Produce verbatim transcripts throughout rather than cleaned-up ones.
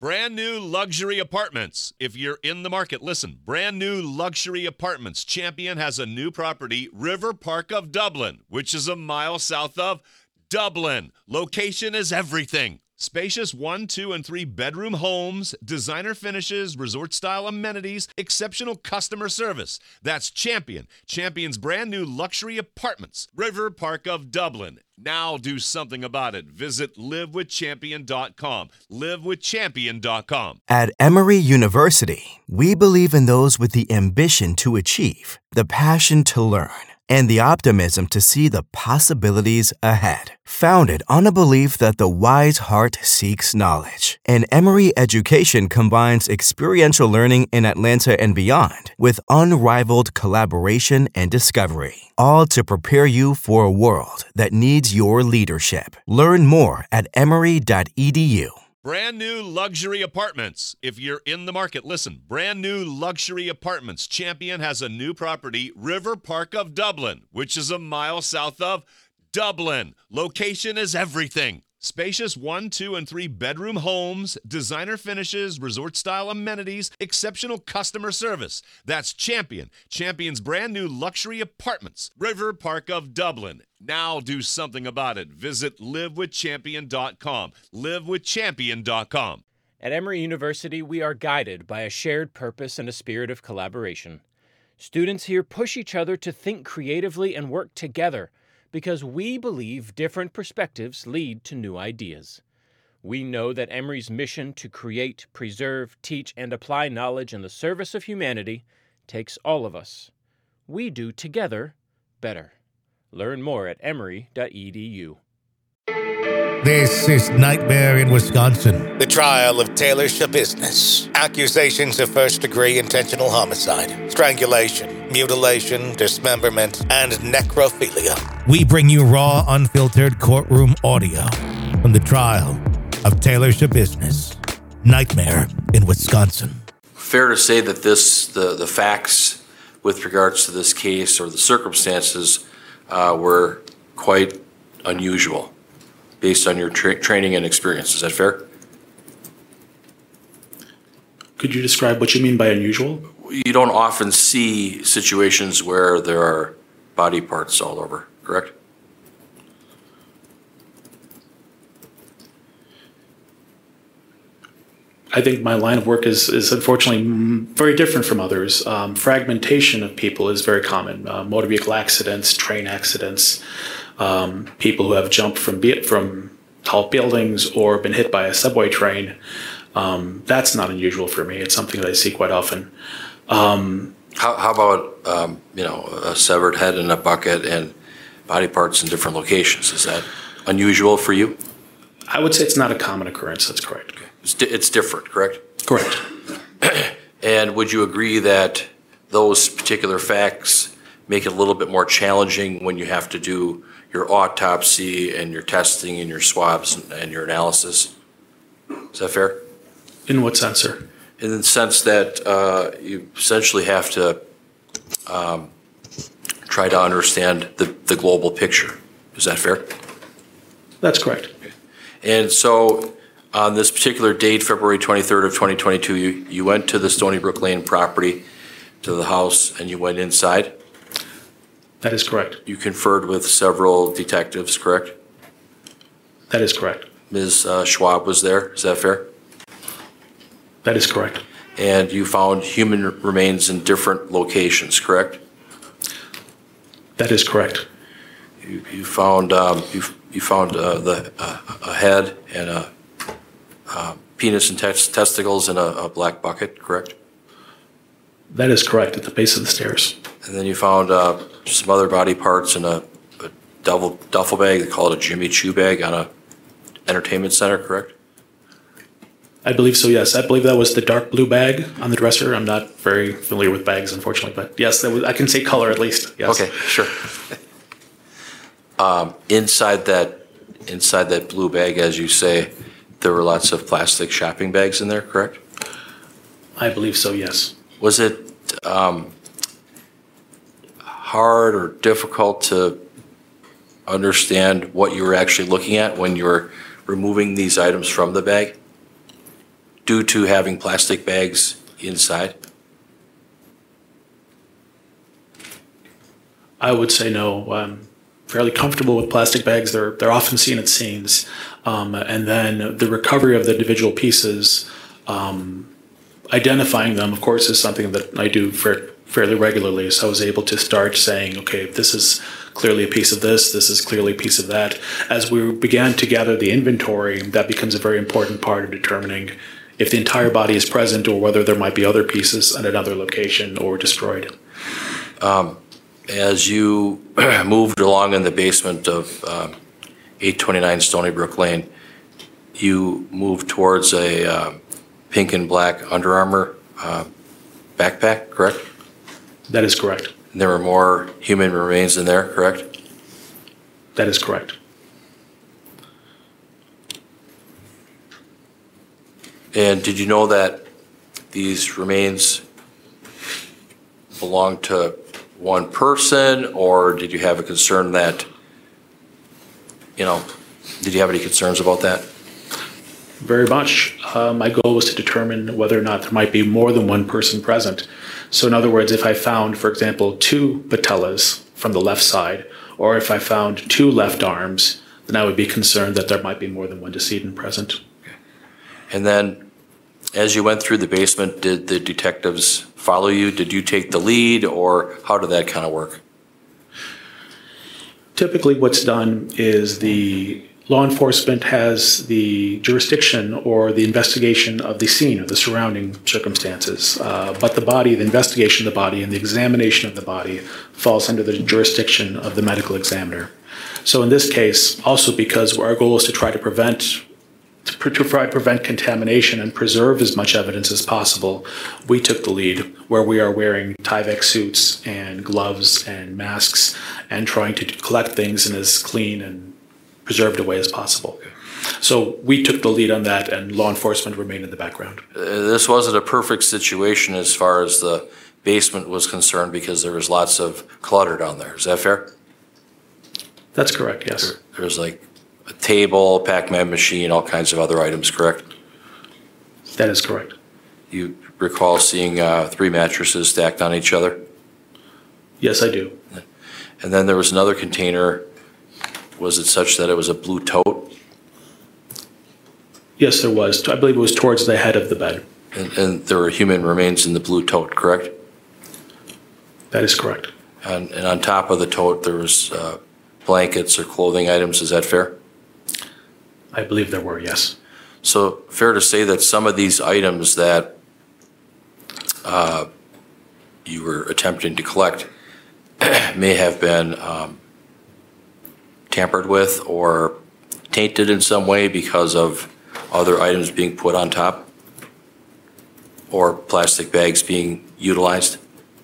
Brand new luxury apartments. If you're in the market, listen. Brand new luxury apartments. Champion has a new property, River Park of Dublin, which is a mile south of Dublin. Location is everything. Spacious one, two, and three bedroom homes, designer finishes, resort-style amenities, exceptional customer service. That's Champion. Champion's brand new luxury apartments, River Park of Dublin. Now do something about it. Visit live with champion dot com. live with champion dot com. At Emory University, we believe in those with the ambition to achieve, the passion to learn, and the optimism to see the possibilities ahead. Founded on a belief that the wise heart seeks knowledge, and Emory education combines experiential learning in Atlanta and beyond with unrivaled collaboration and discovery, all to prepare you for a world that needs your leadership. Learn more at emory dot e d u. Brand new luxury apartments. If you're in the market, listen. Brand new luxury apartments. Champion has a new property, River Park of Dublin, which is a mile south of Dublin. Location is everything. Spacious one, two, and three bedroom homes, designer finishes, resort-style amenities, exceptional customer service. That's Champion. Champion's brand new luxury apartments, River Park of Dublin. Now do something about it. Visit live with champion dot com. live with champion dot com. At Emory University, we are guided by a shared purpose and a spirit of collaboration. Students here push each other to think creatively and work together, because we believe different perspectives lead to new ideas. We know that Emory's mission to create, preserve, teach, and apply knowledge in the service of humanity takes all of us. We do together better. Learn more at emory dot e d u. This is Nightmare in Wisconsin. The trial of Taylor Schabusiness. Accusations of first-degree intentional homicide, strangulation, mutilation, dismemberment, and necrophilia. We bring you raw, unfiltered courtroom audio from the trial of Taylor Schabusiness. Nightmare in Wisconsin. Fair to say that this, the, the facts with regards to this case or the circumstances uh, were quite unusual, based on your tra- training and experience. Is that fair? Could you describe what you mean by unusual? You don't often see situations where there are body parts all over, correct? I think my line of work is, is unfortunately very different from others. Um, fragmentation of people is very common. Uh, motor vehicle accidents, train accidents, Um, people who have jumped from be- from tall buildings or been hit by a subway train. Um, that's not unusual for me. It's something that I see quite often. Um, how, how about um, you know a severed head in a bucket and body parts in different locations? Is that unusual for you? I would say it's not a common occurrence. That's correct. Okay. It's, di- it's different, correct? Correct. And would you agree that those particular facts make it a little bit more challenging when you have to do your autopsy and your testing and your swabs and, and your analysis? Is that fair? In what sense, sir? In the sense that uh, you essentially have to um, try to understand the, the global picture. Is that fair? That's correct. Okay. And so on this particular date, February twenty-third of twenty twenty-two, you, you went to the Stony Brook Lane property, to the house, and you went inside? That is correct. You conferred with several detectives, correct? That is correct. Miz Uh, Schwab was there, is that fair? That is correct. And you found human remains in different locations, correct? That is correct. You, you found um, you, you found uh, the uh, a head and a uh, penis and tes- testicles in a, a black bucket, correct? That is correct, at the base of the stairs. And then you found uh, some other body parts in a, a duffel, duffel bag. They call it a Jimmy Choo bag on a entertainment center, correct? I believe so, yes. I believe that was the dark blue bag on the dresser. I'm not very familiar with bags, unfortunately, but yes, that was, I can say color at least. Yes. Okay, sure. um, inside that, inside that blue bag, as you say, there were lots of plastic shopping bags in there, correct? I believe so, yes. Was it um, hard or difficult to understand what you were actually looking at when you were removing these items from the bag? due to having plastic bags inside? I would say no. I'm fairly comfortable with plastic bags. They're they're often seen at scenes, um, and then the recovery of the individual pieces, um, identifying them, of course, is something that I do for, fairly regularly. So I was able to start saying, okay, this is clearly a piece of this. This is clearly a piece of that. As we began to gather the inventory, that becomes a very important part of determining if the entire body is present or whether there might be other pieces at another location or destroyed. Um, as you moved along in the basement of um, eight twenty-nine Stony Brook Lane, you moved towards a uh, pink and black Under Armour uh, backpack, correct? That is correct. And there were more human remains in there, correct? That is correct. And did you know that these remains belonged to one person, or did you have a concern that, you know, did you have any concerns about that? Very much. Uh, my goal was to determine whether or not there might be more than one person present. So in other words, if I found, for example, two patellas from the left side, or if I found two left arms, then I would be concerned that there might be more than one decedent present. And then, as you went through the basement, did the detectives follow you? Did you take the lead, or how did that kind of work? Typically what's done is the law enforcement has the jurisdiction or the investigation of the scene or the surrounding circumstances, uh, but the body, the investigation of the body and the examination of the body falls under the jurisdiction of the medical examiner. So in this case, also because our goal is to try to prevent to try to prevent contamination and preserve as much evidence as possible, we took the lead where we are wearing Tyvek suits and gloves and masks and trying to collect things in as clean and preserved a way as possible. So we took the lead on that, and law enforcement remained in the background. Uh, this wasn't a perfect situation as far as the basement was concerned because there was lots of clutter down there. Is that fair? That's correct, yes. There, there was like a table, Pac-Man machine, all kinds of other items, correct? That is correct. You recall seeing uh, three mattresses stacked on each other? Yes, I do. And then there was another container. Was it such that it was a blue tote? Yes, there was. I believe it was towards the head of the bed. And, and there were human remains in the blue tote, correct? That is correct. And, and on top of the tote, there was uh, blankets or clothing items. Is that fair? I believe there were, yes. So fair to say that some of these items that uh, you were attempting to collect may have been um, tampered with or tainted in some way because of other items being put on top or plastic bags being utilized?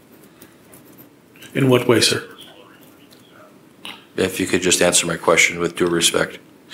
In what way, sir? If you could just answer my question with due respect.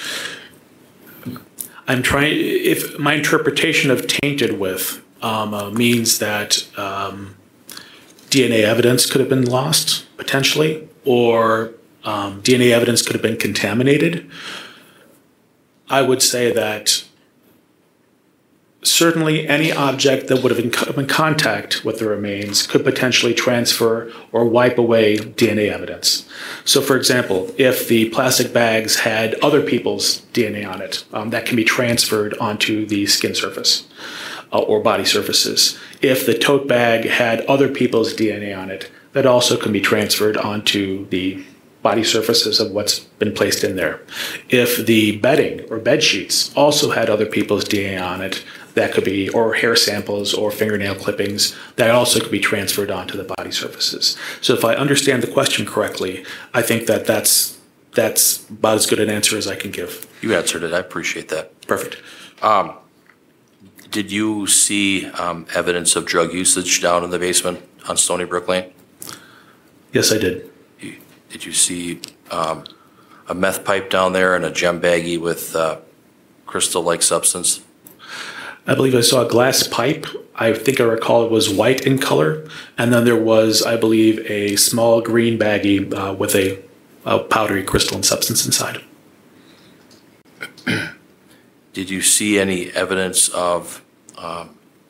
I'm trying, if my interpretation of tainted with um, uh, means that um, D N A evidence could have been lost, potentially, or um, D N A evidence could have been contaminated, I would say that certainly any object that would have come in contact with the remains could potentially transfer or wipe away D N A evidence. So for example, if the plastic bags had other people's D N A on it, um, that can be transferred onto the skin surface uh, or body surfaces. If the tote bag had other people's D N A on it, that also can be transferred onto the body surfaces of what's been placed in there. If the bedding or bed sheets also had other people's D N A on it, that could be, or hair samples or fingernail clippings, that also could be transferred onto the body surfaces. So if I understand the question correctly, I think that that's, that's about as good an answer as I can give. You answered it. I appreciate that. Perfect. Um, did you see um, evidence of drug usage down in the basement on Stony Brook Lane? Yes, I did. You, did you see um, a meth pipe down there and a gem baggie with uh, crystal-like substance? I believe I saw a glass pipe. I think I recall it was white in color. And then there was, I believe, a small green baggie uh, with a, a powdery crystalline substance inside. Did you see any evidence of um,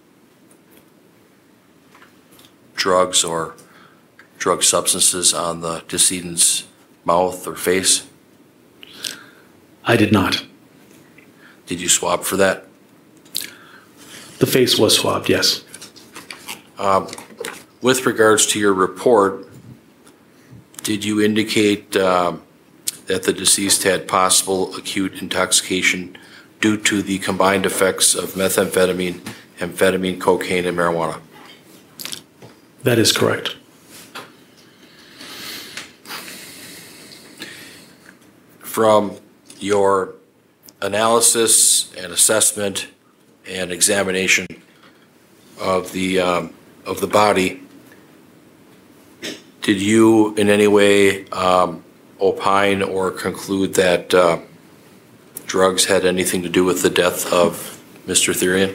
drugs or drug substances on the decedent's mouth or face? I did not. Did you swab for that? The face was swabbed, yes. Um, with regards to your report, did you indicate um, that the deceased had possible acute intoxication due to the combined effects of methamphetamine, amphetamine, cocaine, and marijuana? That is correct. From your analysis and assessment and examination of the um, of the body, did you in any way um, opine or conclude that uh, drugs had anything to do with the death of Mister Therian?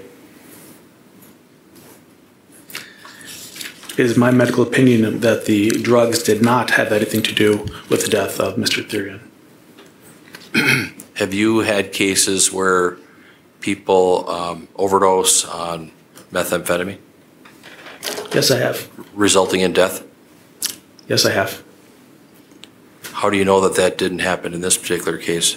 It is my medical opinion that the drugs did not have anything to do with the death of Mister Therian. Have you had cases where people um, overdose on methamphetamine, Yes, I have. resulting in death? Yes, I have. How do you know that that didn't happen in this particular case?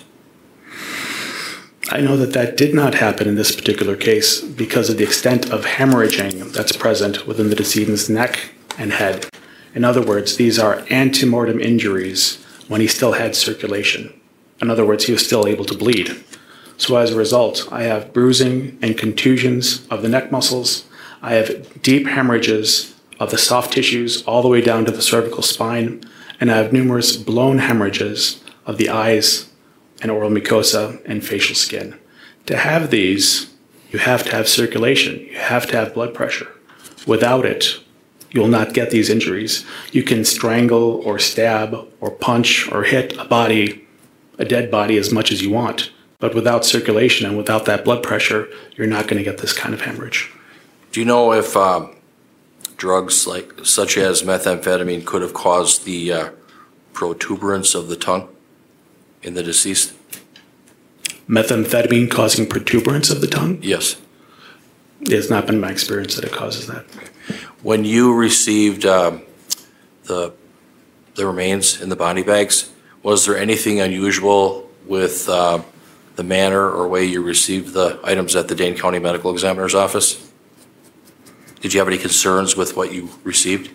I know that that did not happen in this particular case because of the extent of hemorrhaging that's present within the decedent's neck and head. In other words, these are antemortem injuries when he still had circulation. In other words, he was still able to bleed. So as a result, I have bruising and contusions of the neck muscles. I have deep hemorrhages of the soft tissues all the way down to the cervical spine. And I have numerous blown hemorrhages of the eyes and oral mucosa and facial skin. To have these, you have to have circulation. You have to have blood pressure. Without it, you'll not get these injuries. You can strangle or stab or punch or hit a body, a dead body, as much as you want. But without circulation and without that blood pressure, you're not going to get this kind of hemorrhage. Do you know if um, drugs like such as methamphetamine could have caused the uh, protuberance of the tongue in the deceased? Methamphetamine causing protuberance of the tongue? Yes. It has not been my experience that it causes that. When you received um, the the remains in the body bags, was there anything unusual with uh, the manner or way you received the items at the Dane County Medical Examiner's office? Did you have any concerns with what you received?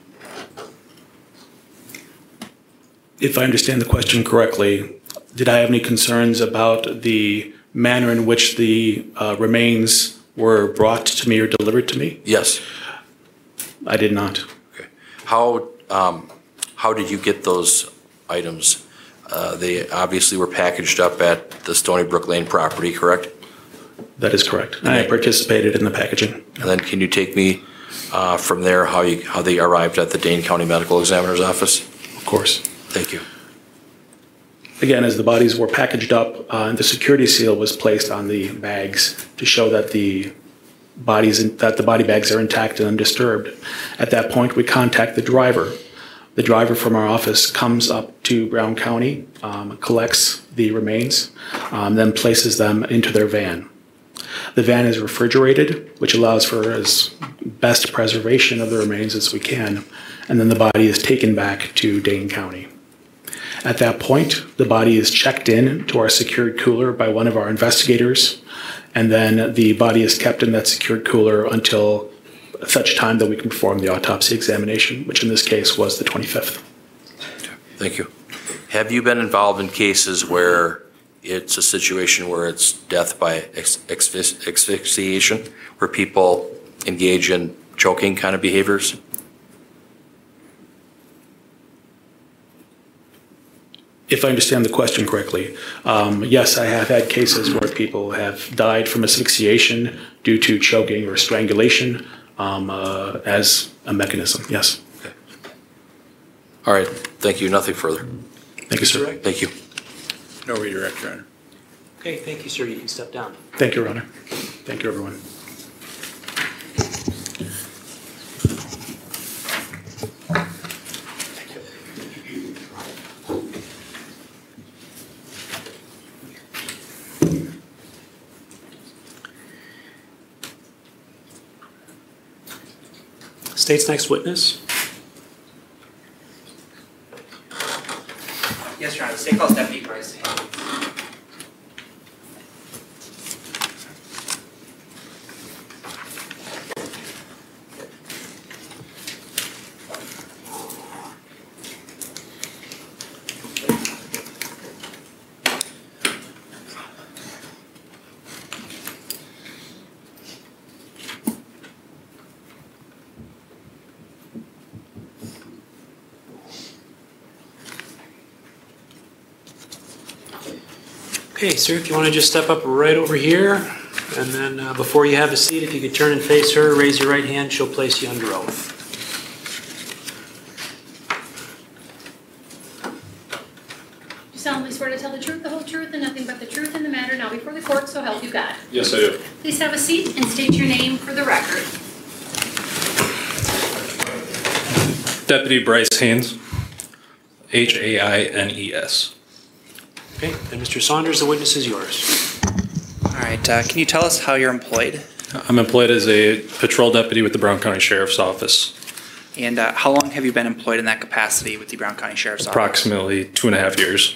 If I understand the question correctly, did I have any concerns about the manner in which the uh, remains were brought to me or delivered to me? Yes. I did not. Okay. How um, how did you get those items? Uh, they obviously were packaged up at the Stony Brook Lane property, correct? That is correct. And I participated in the packaging. And then can you take me uh, from there how you how they arrived at the Dane County Medical Examiner's office? Of course. Thank you. Again, as the bodies were packaged up, uh, and the security seal was placed on the bags to show that the bodies in, that the body bags are intact and undisturbed. At that point, we contact the driver. The driver from our office comes up to Brown County, um, collects the remains, um, then places them into their van. The van is refrigerated, which allows for as best preservation of the remains as we can, and then the body is taken back to Dane County. At that point, the body is checked in to our secured cooler by one of our investigators, and then the body is kept in that secured cooler until such time that we can perform the autopsy examination, which in this case was the twenty-fifth. Thank you. Have you been involved in cases where it's a situation where it's death by ex- exfis- asphyxiation, where people engage in choking kind of behaviors? If I understand the question correctly, um, yes, I have had cases where people have died from asphyxiation due to choking or strangulation um, uh, as a mechanism, yes. Okay. All right, thank you. Nothing further. Thank you, sir. Thank you. No redirect, Your Honor. Okay, thank you, sir. You can step down. Thank you, Your Honor. Thank you, everyone. State's next witness. Yes, Your Honor. The state calls Deputy Bryce Haynes. Okay, sir, if you want to just step up right over here, and then uh, before you have a seat, if you could turn and face her, raise your right hand, she'll place you under oath. Do you solemnly swear to tell the truth, the whole truth, and nothing but the truth in the matter now before the court, so help you God? Yes, I do. Please have a seat and state your name for the record. Deputy Bryce Haynes, H A I N E S. Okay, then Mister Saunders, the witness is yours. All right. Uh, can you tell us how you're employed? I'm employed as a patrol deputy with the Brown County Sheriff's Office. And uh, how long have you been employed in that capacity with the Brown County Sheriff's Office? Approximately two and a half years.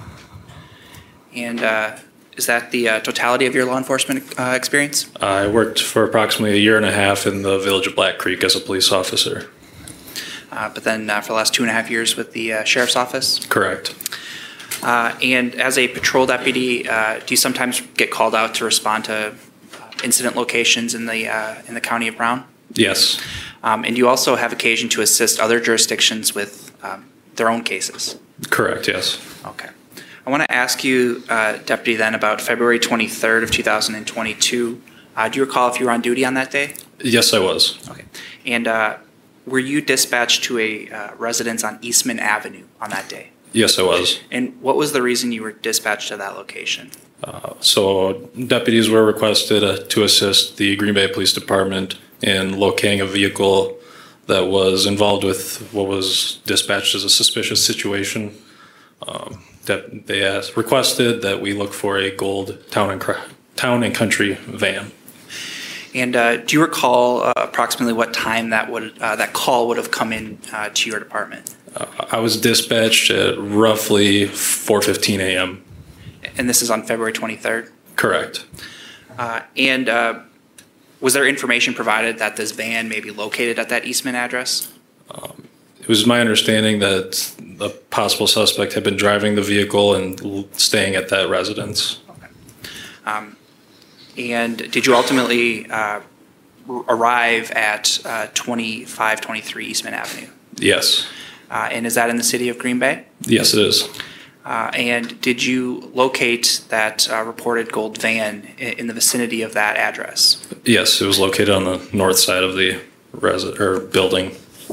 And uh, is that the uh, totality of your law enforcement uh, experience? I worked for approximately a year and a half in the village of Black Creek as a police officer. Uh, but then uh, for the last two and a half years with the uh, Sheriff's Office? Correct. Uh, and as a patrol deputy, uh, do you sometimes get called out to respond to uh, incident locations in the uh, in the county of Brown? Yes. Um, and you also have occasion to assist other jurisdictions with um, their own cases? Correct, yes. Okay. I want to ask you, uh, Deputy, then about February twenty-third of two thousand twenty-two. Uh, do you recall if you were on duty on that day? Yes, I was. Okay. And uh, were you dispatched to a uh, residence on Eastman Avenue on that day? Yes, I was. And what was the reason you were dispatched to that location? Uh, so deputies were requested uh, to assist the Green Bay Police Department in locating a vehicle that was involved with what was dispatched as a suspicious situation. Um, that they asked, requested that we look for a gold town and cr- town and country van. And uh, do you recall uh, approximately what time that would uh, that call would have come in uh, to your department? Uh, I was dispatched at roughly four fifteen a.m. And this is on February twenty-third? Correct. Uh, and uh, was there information provided that this van may be located at that Eastman address? Um, it was my understanding that the possible suspect had been driving the vehicle and l- staying at that residence. Okay. Um, and did you ultimately uh, r- arrive at uh, twenty-five twenty-three Eastman Avenue? Yes. Uh, and is that in the city of Green Bay? Yes, it is. Uh, and did you locate that uh, reported gold van in, in the vicinity of that address? Yes, it was located on the north side of the resi- or building.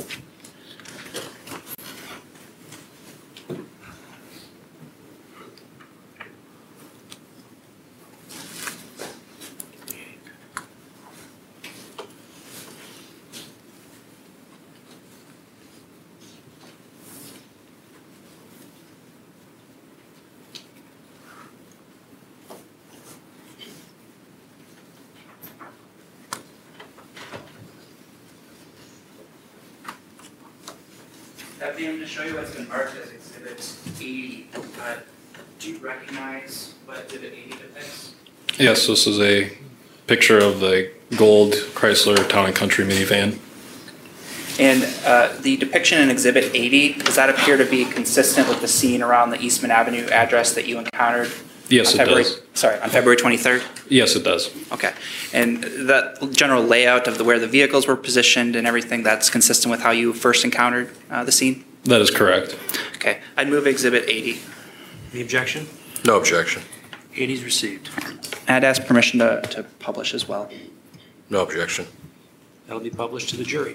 Deputy, I'm going to show you what's been marked as Exhibit eighty. Uh, do you recognize what Exhibit eighty depicts? Yes, this is a picture of the gold Chrysler Town and Country minivan. And uh, the depiction in Exhibit eighty, does that appear to be consistent with the scene around the Eastman Avenue address that you encountered? Yes, on it February, does. Sorry, on February twenty-third? Yes, it does. Okay. And that general layout of the, where the vehicles were positioned and everything, that's consistent with how you first encountered uh, the scene? That is correct. Okay. I'd move Exhibit eighty. Any objection? No objection. eighty is received. I'd ask permission to, to publish as well. No objection. That'll be published to the jury.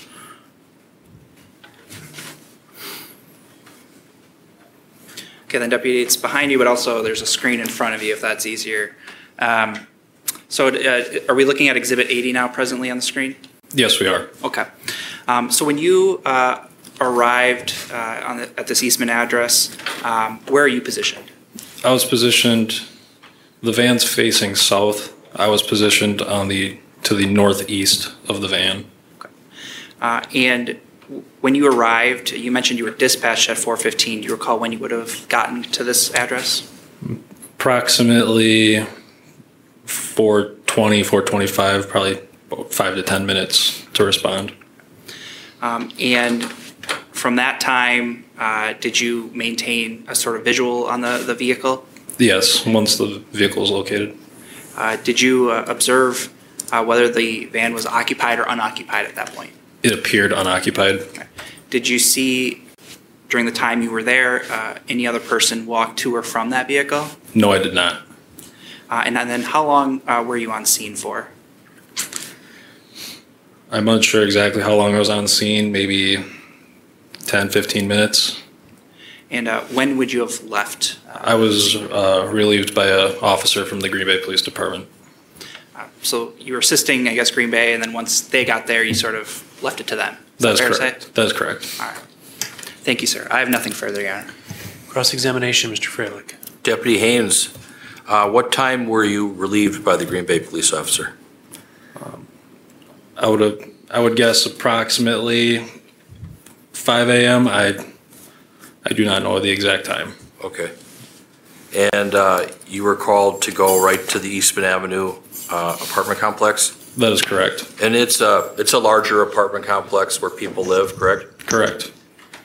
Okay, then Deputy, it's behind you, but also there's a screen in front of you if that's easier. Um, so uh, are we looking at Exhibit eighty now presently on the screen? Yes, we are. Okay. Um, so when you uh, arrived uh, on the, at this Eastman address, um, where are you positioned? I was positioned, the van's facing south. I was positioned on the to the northeast of the van. Uh, And when you arrived, you mentioned you were dispatched at four fifteen. Do you recall when you would have gotten to this address? Approximately four twenty, four twenty-five, probably about five to ten minutes to respond. Um, And from that time, uh, did you maintain a sort of visual on the, the vehicle? Yes, once the vehicle is located. Uh, Did you uh, observe uh, whether the van was occupied or unoccupied at that point? It appeared unoccupied. Did you see, during the time you were there, uh, any other person walk to or from that vehicle? No, I did not. Uh, And then how long uh, were you on scene for? I'm not sure exactly how long I was on scene, maybe ten, fifteen minutes. And uh, when would you have left? I was uh, relieved by an officer from the Green Bay Police Department. Uh, So you were assisting, I guess, Green Bay, and then once they got there, you sort of left it to them. Is That is fair to correct. say? That is correct. All right. Thank you, sir. I have nothing further, Your Honor. Cross-examination, Mister Freilich. Deputy Haynes, uh, what time were you relieved by the Green Bay police officer? I would have, I would guess approximately five a.m. I, I do not know the exact time. Okay. And uh, you were called to go right to the Eastman Avenue uh, apartment complex? That is correct. And it's a, it's a larger apartment complex where people live, correct? Correct.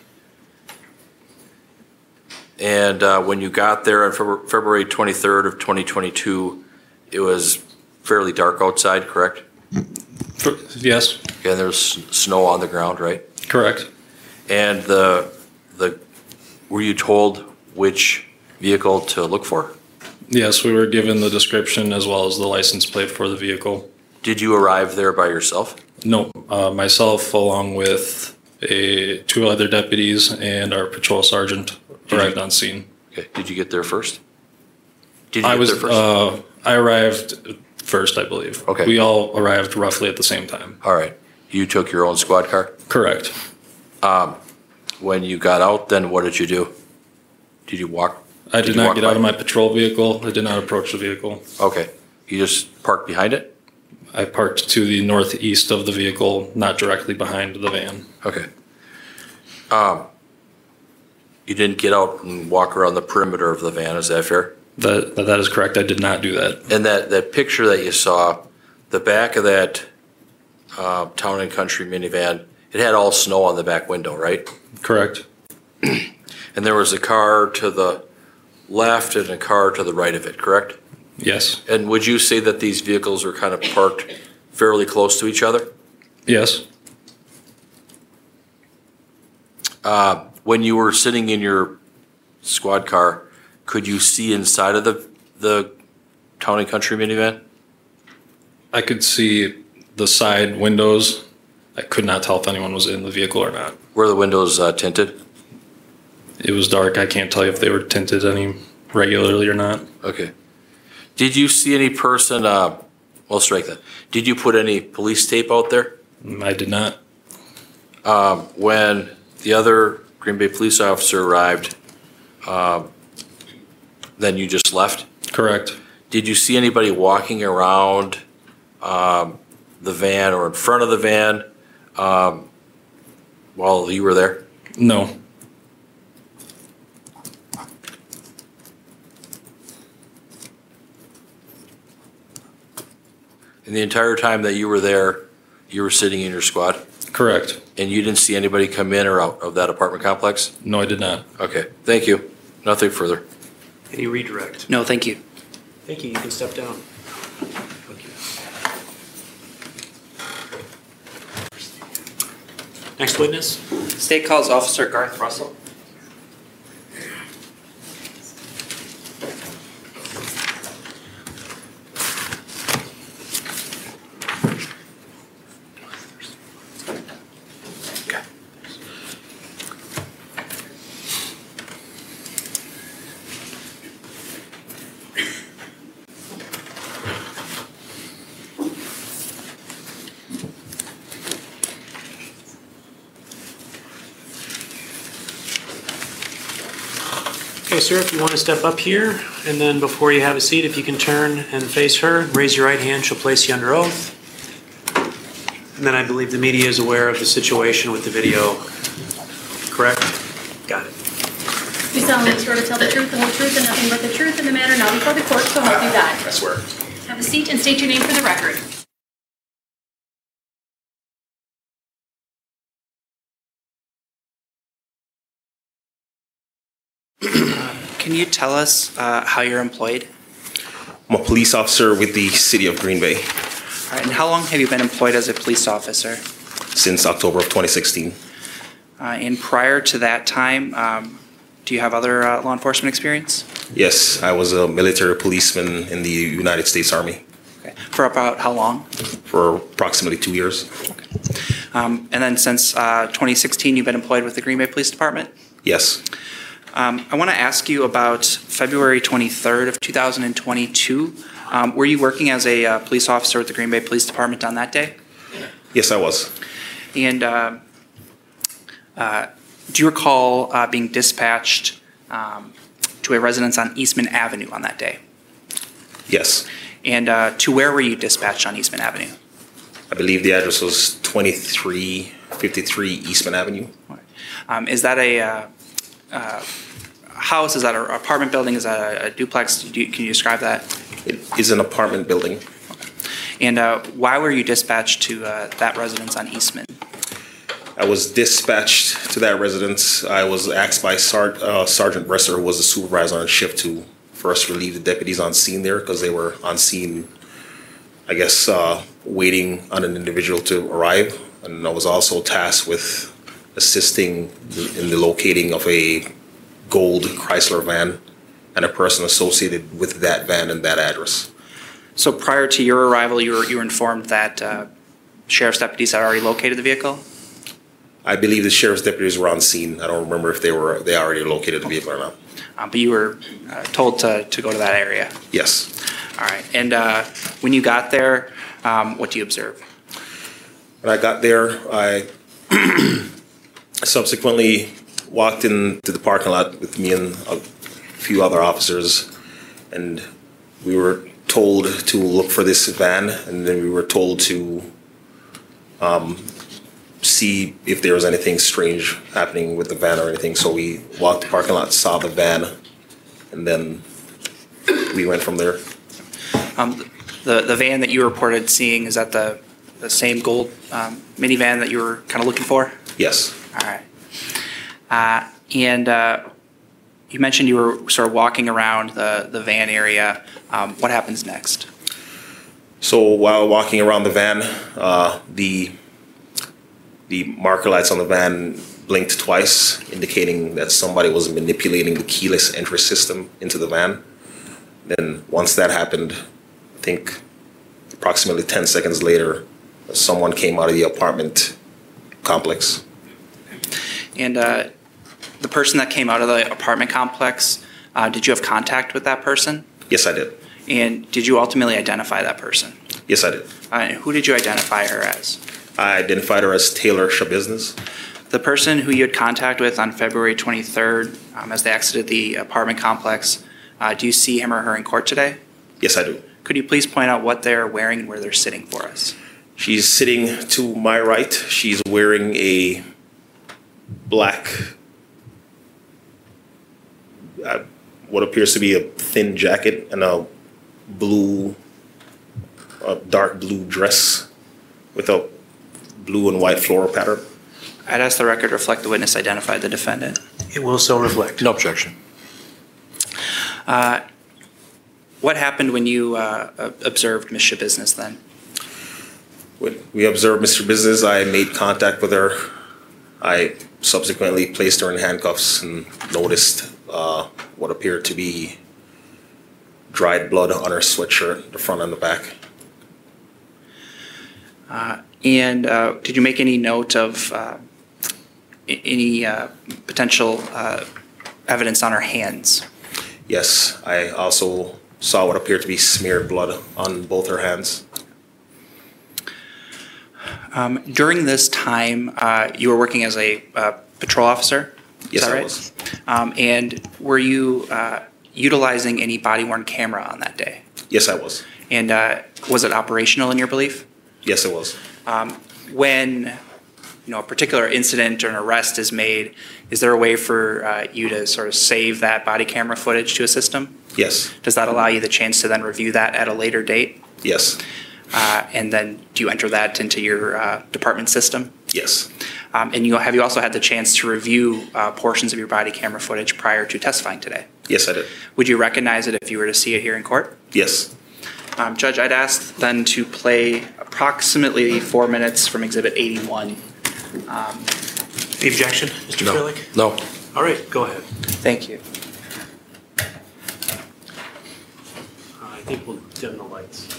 And uh, when you got there on Febru- February twenty-third of twenty twenty-two, it was fairly dark outside, correct? For, yes, Okay, and there was s- snow on the ground, right? correct. And the, the, were you told which vehicle to look for? Yes, we were given the description as well as the license plate for the vehicle. Did you arrive there by yourself? No, uh, myself along with a, two other deputies and our patrol sergeant arrived on scene. Okay, did you get there first? Did you I get was, there first? uh, I arrived first, I believe. Okay. We all arrived roughly at the same time. All right. You took your own squad car? Correct. When you got out, then what did you do? Did you walk? I did you not walk get by? out of my patrol vehicle. I did not approach the vehicle. Okay. You just parked behind it? I parked to the northeast of the vehicle, not directly behind the van. Okay. Um, you didn't get out and walk around the perimeter of the van, is that fair? That, that is correct. I did not do that. And that, that picture that you saw, the back of that uh, Town and Country minivan, it had all snow on the back window, right? Correct. And there was a car to the left and a car to the right of it, correct? Yes. And would you say that these vehicles were kind of parked fairly close to each other? Yes. Uh, When you were sitting in your squad car, could you see inside of the, the Town and Country minivan? I could see the side windows. I could not tell if anyone was in the vehicle or not. Were the windows uh, tinted? It was dark. I can't tell you if they were tinted any regularly or not. Okay. Did you see any person, uh, well, strike that. Did you put any police tape out there? I did not. Um, when the other Green Bay police officer arrived, um, then you just left? Correct. Did you see anybody walking around um, the van or in front of the van um, while you were there? No. And the entire time that you were there, you were sitting in your squad? Correct. And you didn't see anybody come in or out of that apartment complex? No, I did not. Okay, thank you. Nothing further. Any redirect? No, thank you. Thank you. You can step down. Next witness? State calls Officer Garth Russell. Okay, sir, if you want to step up here, and then before you have a seat, if you can turn and face her, raise your right hand, she'll place you under oath. And then I believe the media is aware of the situation with the video, correct? Got it. You solemnly swear to tell the truth, the whole truth, and nothing but the truth in the matter now before the court, so help you God. I swear. Have a seat and state your name for the record. Can you tell us uh, how you're employed? I'm a police officer with the City of Green Bay. All right, and how long have you been employed as a police officer? Since October of twenty sixteen. Uh, and prior to that time, um, do you have other uh, law enforcement experience? Yes, I was a military policeman in the United States Army. Okay. For about how long? For approximately two years. Okay. Um, and then since uh, twenty sixteen, you've been employed with the Green Bay Police Department? Yes. Um, I want to ask you about February twenty-third of two thousand twenty-two. Um, were you working as a uh, police officer with the Green Bay Police Department on that day? Yes, I was. And uh, uh, do you recall uh, being dispatched um, to a residence on Eastman Avenue on that day? Yes. And uh, to where were you dispatched on Eastman Avenue? I believe the address was twenty-three fifty-three Eastman Avenue. Um, is that a uh, uh, house? Is that an apartment building? Is that a, a duplex? Do you, can you describe that? It is an apartment building. And uh, why were you dispatched to uh, that residence on Eastman? I was dispatched to that residence. I was asked by Sar- uh, Sergeant Bresser, who was the supervisor on shift, to first relieve the deputies on scene there because they were on scene, I guess, uh, waiting on an individual to arrive. And I was also tasked with assisting in the locating of a gold Chrysler van and a person associated with that van and that address. So prior to your arrival, you were, you were informed that uh, sheriff's deputies had already located the vehicle? I believe the sheriff's deputies were on scene. I don't remember if they were they already located the vehicle or not. Uh, but you were uh, told to, to go to that area? Yes. All right. And uh, when you got there, um, what do you observe? When I got there, I subsequently walked into the parking lot with me and a few other officers, and we were told to look for this van, and then we were told to um, see if there was anything strange happening with the van or anything. So we walked the parking lot, saw the van, and then we went from there. Um, the, the van that you reported seeing, is that the, the same gold um, minivan that you were kind of looking for? Yes. All right. Uh, and uh, you mentioned you were sort of walking around the, the van area. Um, what happens next? So while walking around the van, uh, the the marker lights on the van blinked twice, indicating that somebody was manipulating the keyless entry system into the van. Then once that happened, I think approximately ten seconds later, someone came out of the apartment complex. And uh, the person that came out of the apartment complex, uh, did you have contact with that person? Yes, I did. And did you ultimately identify that person? Yes, I did. Uh, and who did you identify her as? I identified her as Taylor Shabusiness. The person who you had contact with on February twenty-third, um, as they exited the apartment complex, uh, do you see him or her in court today? Yes, I do. Could you please point out what they're wearing and where they're sitting for us? She's sitting to my right. She's wearing a black, uh, what appears to be a thin jacket and a blue, a dark blue dress with a blue and white floral pattern. I'd ask the record to reflect the witness identified the defendant. It will so reflect. No objection. Uh, what happened when you uh, observed Miz Shabusiness then? When we observed Mister Business, I made contact with her. I subsequently placed her in handcuffs and noticed uh, what appeared to be dried blood on her sweatshirt, the front and the back. Uh, and uh, did you make any note of uh, any uh, potential uh, evidence on her hands? Yes, I also saw what appeared to be smeared blood on both her hands. Um, during this time, uh, you were working as a uh, patrol officer? Is Yes, that I right? was. Um, and were you uh, utilizing any body-worn camera on that day? Yes, I was. And uh, was it operational in your belief? Yes, it was. Um, when you know a particular incident or an arrest is made, is there a way for uh, you to sort of save that body camera footage to a system? Yes. Does that allow you the chance to then review that at a later date? Yes. Uh, and then do you enter that into your uh, department system? Yes. Um, and you have you also had the chance to review uh, portions of your body camera footage prior to testifying today? Yes, I did. Would you recognize it if you were to see it here in court? Yes. Um, Judge, I'd ask then to play approximately four minutes from Exhibit eighty-one. Um, The objection, Mister No. Freilich? No. All right, go ahead. Thank you. Uh, I think we'll dim the lights.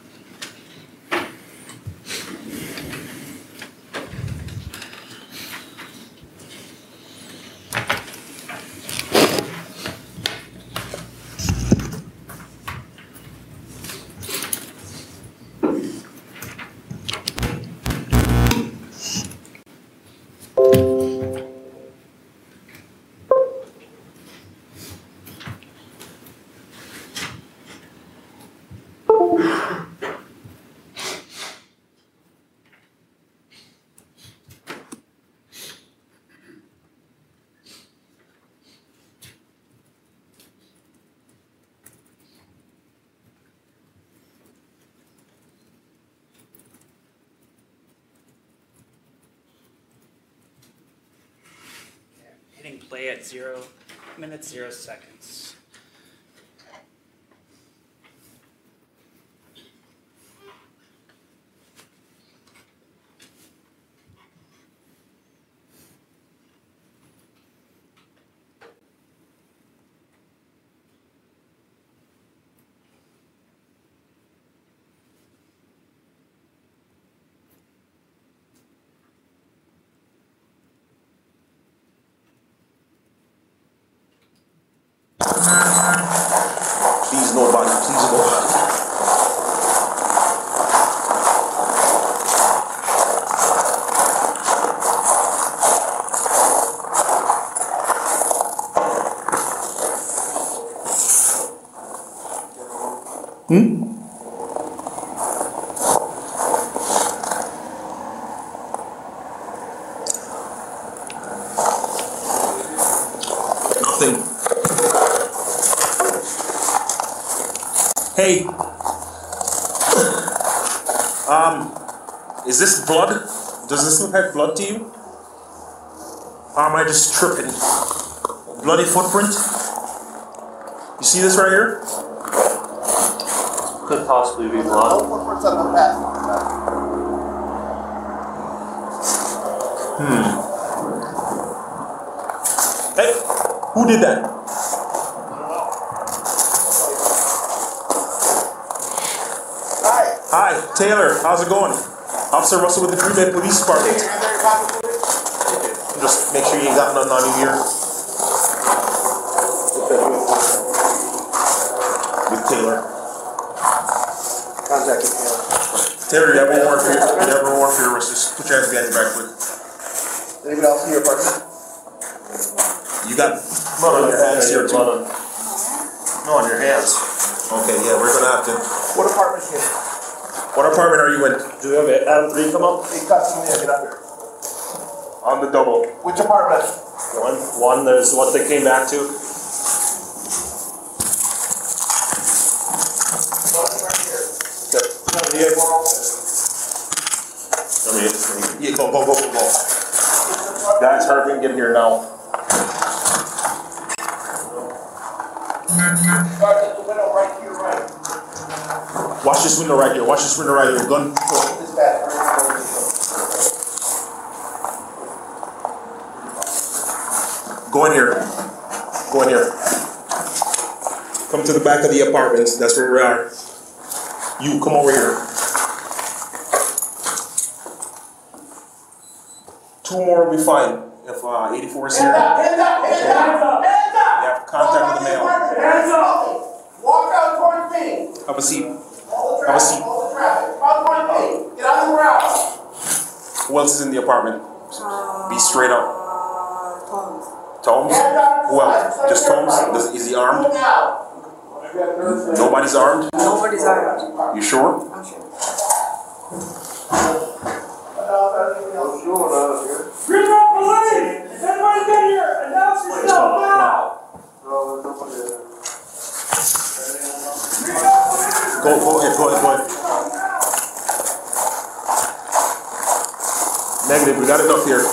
Hitting play at zero minutes, zero seconds. Please nobody, please nobody. Hmm? Nothing. Hey, um, is this blood? Does this look like blood to you? Or am I just tripping? Bloody footprint? You see this right here? Could possibly be blood. Hmm. Hey, who did that? Hi, Taylor. How's it going? Officer Russell with the Green Bay Police Department. Just make sure you ain't got nothing on you here. With Taylor. Contact with Taylor. Taylor, you have a warrant for your, you have a warrant for your arrest. Just put your hands behind your back, quick. Anybody else in your apartment? You got blood on your hands here, too. No, on your hands. Okay, yeah, we're gonna have to. What apartment here? What apartment are you in? Do you have it? Adam three come up? Hey, cut some in, get up here. On the double. Which apartment? One. One, there's what they came back to. Yeah, go, go, go, go, go. Guys, hurry and get in here now. Watch this window right here. Watch this window right here. Gun. Go in here. Go in here. Come to the back of the apartments. That's where we are. You, come over here. Two more will be fine. If uh, eighty-four is here. Hands up, hands up, hands up, hands up! You have contact with the male. Hands up! Walk out towards me. Have a seat. All the Have a traffic, seat. all the traffic. Come towards me. Get out of the garage. Who else is in the apartment? Be straight up. Tomes? Hands up. Who else? Just Tomes? Does, is he armed? Move now. Nobody's armed? Nobody's armed. You sure? I'm sure. Negative, we got enough here.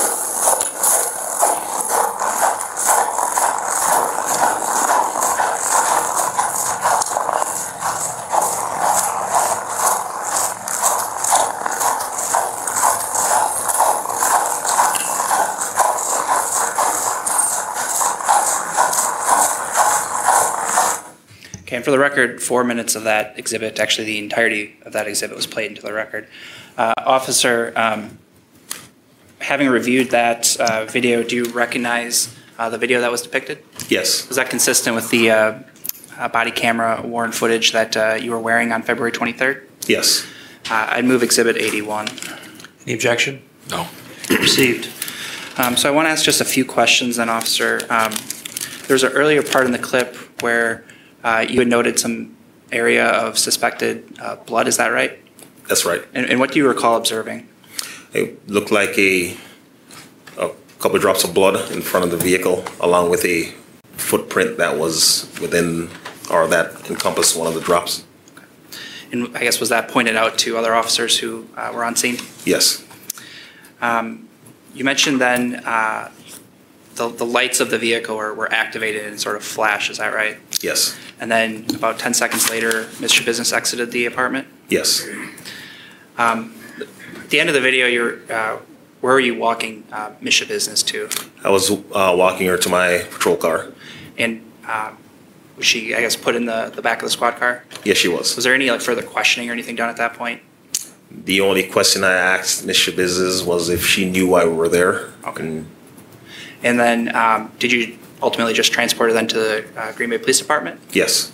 Okay, and for the record, four minutes of that exhibit, actually the entirety of that exhibit was played into the record. Uh, Officer, um, having reviewed that uh, video, do you recognize uh, the video that was depicted? Yes. Was that consistent with the uh, uh, body camera worn footage that uh, you were wearing on February twenty-third? Yes. Uh, I'd move Exhibit eighty-one. Any objection? No. Received. Um, so I want to ask just a few questions then, Officer. Um, there was an earlier part in the clip where uh, you had noted some area of suspected uh, blood, is that right? That's right. And, and what do you recall observing? It looked like a, a couple of drops of blood in front of the vehicle, along with a footprint that was within, or that encompassed one of the drops. And I guess was that pointed out to other officers who uh, were on scene? Yes. Um, you mentioned then uh, the, the lights of the vehicle were, were activated and sort of flash, is that right? Yes. And then about ten seconds later, Mister Business exited the apartment? Yes. Um, at the end of the video, you're, uh, where were you walking uh, Mister Business to? I was uh, walking her to my patrol car. And uh, was she, I guess, put in the, the back of the squad car? Yes, she was. Was there any like further questioning or anything done at that point? The only question I asked Mister Business was if she knew why we were there. Okay. And, and then um, did you ultimately just transport her then to the uh, Green Bay Police Department? yes.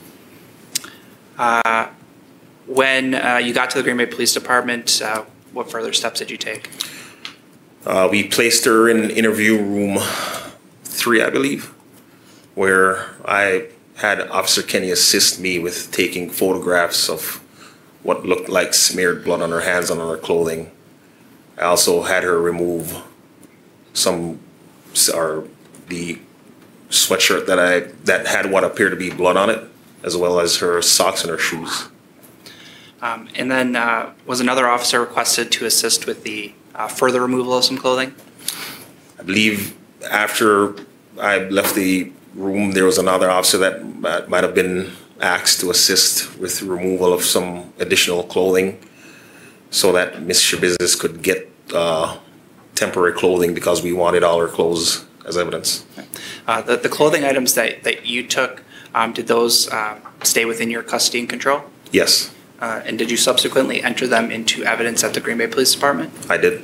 Uh, when uh, you got to the Green Bay Police Department, uh, what further steps did you take? Uh, we placed her in interview room three, I believe, where I had Officer Kenny assist me with taking photographs of what looked like smeared blood on her hands and on her clothing. I also had her remove some, or the sweatshirt that I that had what appeared to be blood on it, as well as her socks and her shoes. Um, and then uh, was another officer requested to assist with the uh, further removal of some clothing? I believe after I left the room, there was another officer that might might have been asked to assist with the removal of some additional clothing so that Mister Business could get uh, temporary clothing because we wanted all her clothes as evidence. Uh, the, the clothing items that, that you took, um, did those uh, stay within your custody and control? Yes, Uh, and did you subsequently enter them into evidence at the Green Bay Police Department? I did.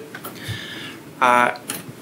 Uh,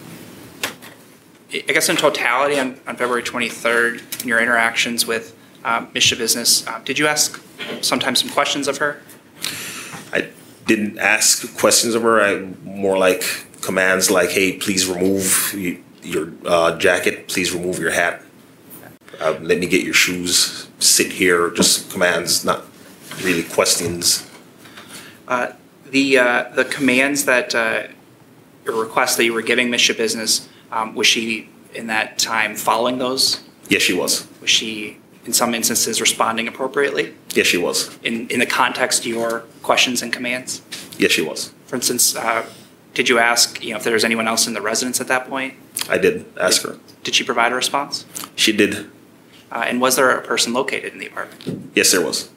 I guess in totality on, on February twenty-third, in your interactions with um, Mister Business, uh, did you ask sometimes some questions of her? I didn't ask questions of her. I more like commands like, hey, please remove y- your uh, jacket. Please remove your hat. Uh, let me get your shoes. Sit here. Just commands, not really questions. Uh, the uh, the commands that uh, or requests that you were giving Mister Business, um, was she in that time following those? Yes, she was. Was she in some instances responding appropriately Yes, she was. in, in the context of your questions and commands? Yes, she was. For instance, uh, did you ask, you know, if there was anyone else in the residence at that point? I did ask her. Did she provide a response? She did. Uh, and was there a person located in the apartment? Yes, there was.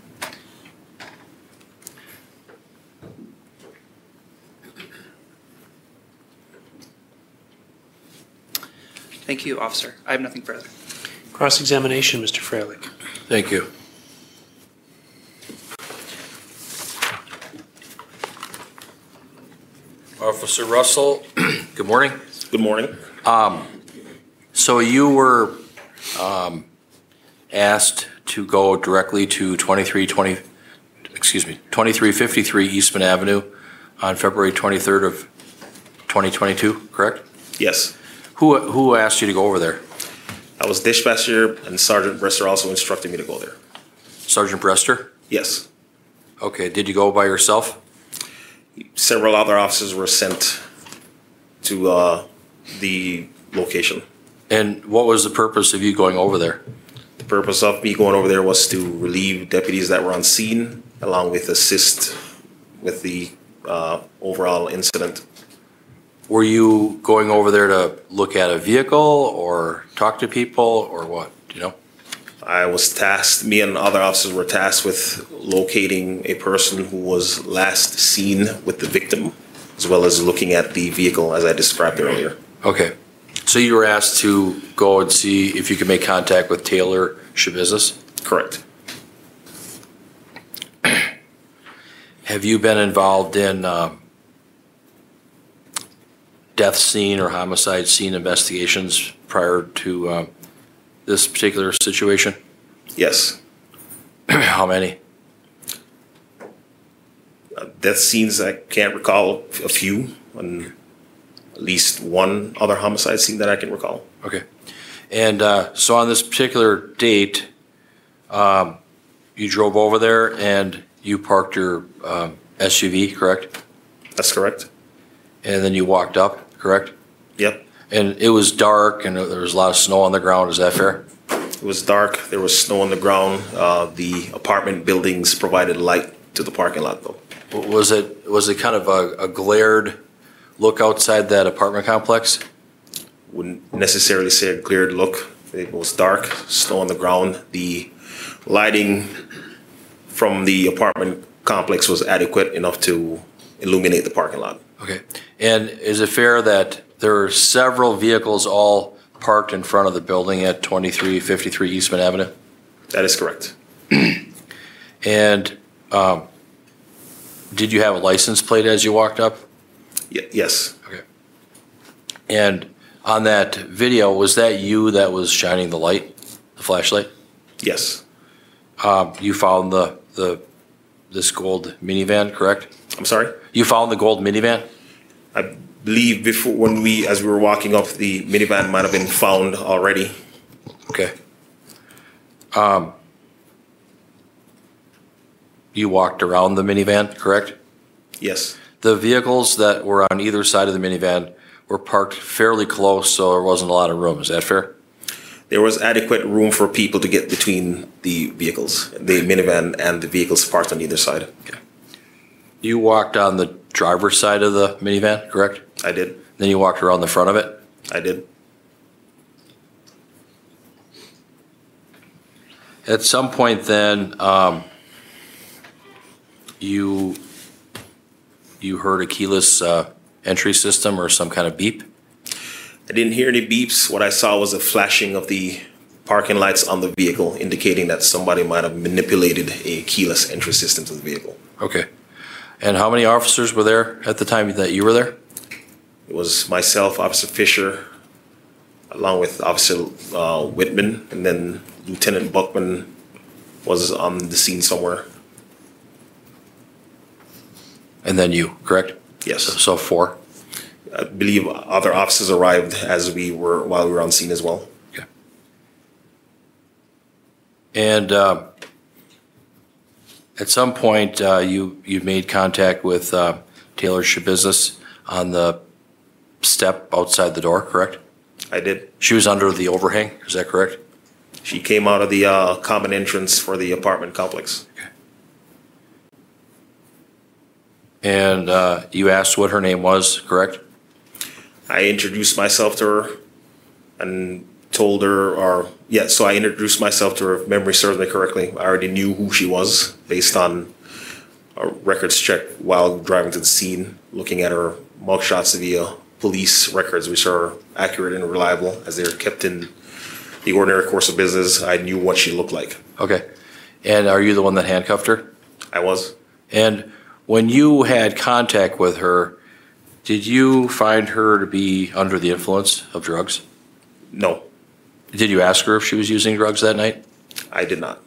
Thank you, officer. I have nothing further. Cross-examination, Mister Freilich. Thank you. Officer Russell, good morning. Good morning. Um, so you were um, asked to go directly to twenty-three twenty, excuse me, twenty-three fifty-three Eastman Avenue on February twenty-third of twenty twenty-two, correct? Yes. Who who asked you to go over there? I was dispatcher, and Sergeant Bresser also instructed me to go there. Sergeant Brester? Yes. Okay, did you go by yourself? Several other officers were sent to uh, the location. And what was the purpose of you going over there? The purpose of me going over there was to relieve deputies that were on scene, along with assist with the uh, overall incident. were you going over there to look at a vehicle or talk to people or what? Do you know? I was tasked, me and other officers were tasked with locating a person who was last seen with the victim, as well as looking at the vehicle as I described earlier. Okay. So you were asked to go and see if you could make contact with Taylor Shabizis? Correct. Have you been involved in um, death scene or homicide scene investigations prior to um, this particular situation? Yes. How many? Uh, death scenes, I can't recall a few, and at least one other homicide scene that I can recall. Okay. And uh, so on this particular date, um, you drove over there and you parked your um, S U V, correct? That's correct. And then you walked up, correct? Yep. And it was dark and there was a lot of snow on the ground, is that fair? It was dark, there was snow on the ground. Uh, the apartment buildings provided light to the parking lot though. Was it, was it kind of a, a glared look outside that apartment complex? Wouldn't necessarily say a glared look. It was dark, snow on the ground. The lighting from the apartment complex was adequate enough to illuminate the parking lot. Okay. And is it fair that there are several vehicles all parked in front of the building at twenty-three fifty-three Eastman Avenue? That is correct. And um, did you have a license plate as you walked up? Y- yes. Okay. And on that video, was that you that was shining the light, the flashlight? Yes. Um, you found the, the, this gold minivan, correct? I'm sorry? You found the gold minivan? I believe before, when we, as we were walking up, the minivan might have been found already. Okay. Um, you walked around the minivan, correct? Yes. The vehicles that were on either side of the minivan were parked fairly close, so there wasn't a lot of room. Is that fair? There was adequate room for people to get between the vehicles, the minivan and the vehicles parked on either side. Okay. You walked on the driver's side of the minivan, correct? I did. Then you walked around the front of it? I did. At some point then, um, you, you heard a keyless uh, entry system or some kind of beep? I didn't hear any beeps. What I saw was a flashing of the parking lights on the vehicle, indicating that somebody might have manipulated a keyless entry system to the vehicle. Okay. And how many officers were there at the time that you were there? It was myself, Officer Fisher, along with Officer uh, Whitman, and then Lieutenant Buckman was on the scene somewhere. And then you, correct? Yes. So, so four? I believe other officers arrived as we were, while we were on scene as well. Okay. And uh, at some point, uh, you, you made contact with uh, Taylor Shabizis on the step outside the door, correct? I did. She was under the overhang, is that correct? She came out of the uh, common entrance for the apartment complex. Okay. And uh, you asked what her name was, correct? I introduced myself to her and told her, or, yeah, so I introduced myself to her, if memory serves me correctly. I already knew who she was based on a records check while driving to the scene, looking at her mugshots via police records, which are accurate and reliable as they're kept in the ordinary course of business. I knew what she looked like. Okay. And are you the one that handcuffed her? I was. And when you had contact with her, did you find her to be under the influence of drugs? No. Did you ask her if she was using drugs that night? I did not.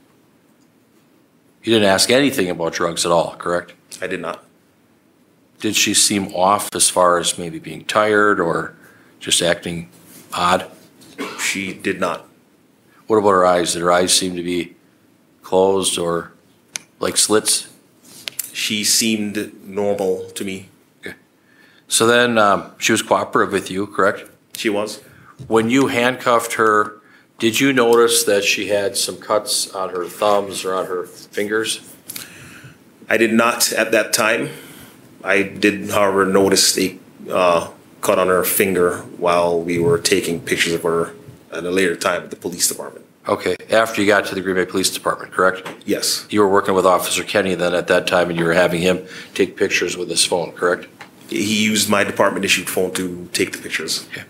You didn't ask anything about drugs at all, correct? I did not. Did she seem off as far as maybe being tired or just acting odd? She did not. What about her eyes? Did her eyes seem to be closed or like slits? She seemed normal to me. Okay. So then um, she was cooperative with you, correct? She was. When you handcuffed her, did you notice that she had some cuts on her thumbs or on her fingers? I did not at that time. I did, however, notice a, uh, cut on her finger while we were taking pictures of her at a later time at the police department. Okay, after you got to the Green Bay Police Department, correct? Yes. You were working with Officer Kenny then at that time, and you were having him take pictures with his phone, correct? He used my department-issued phone to take the pictures. Okay.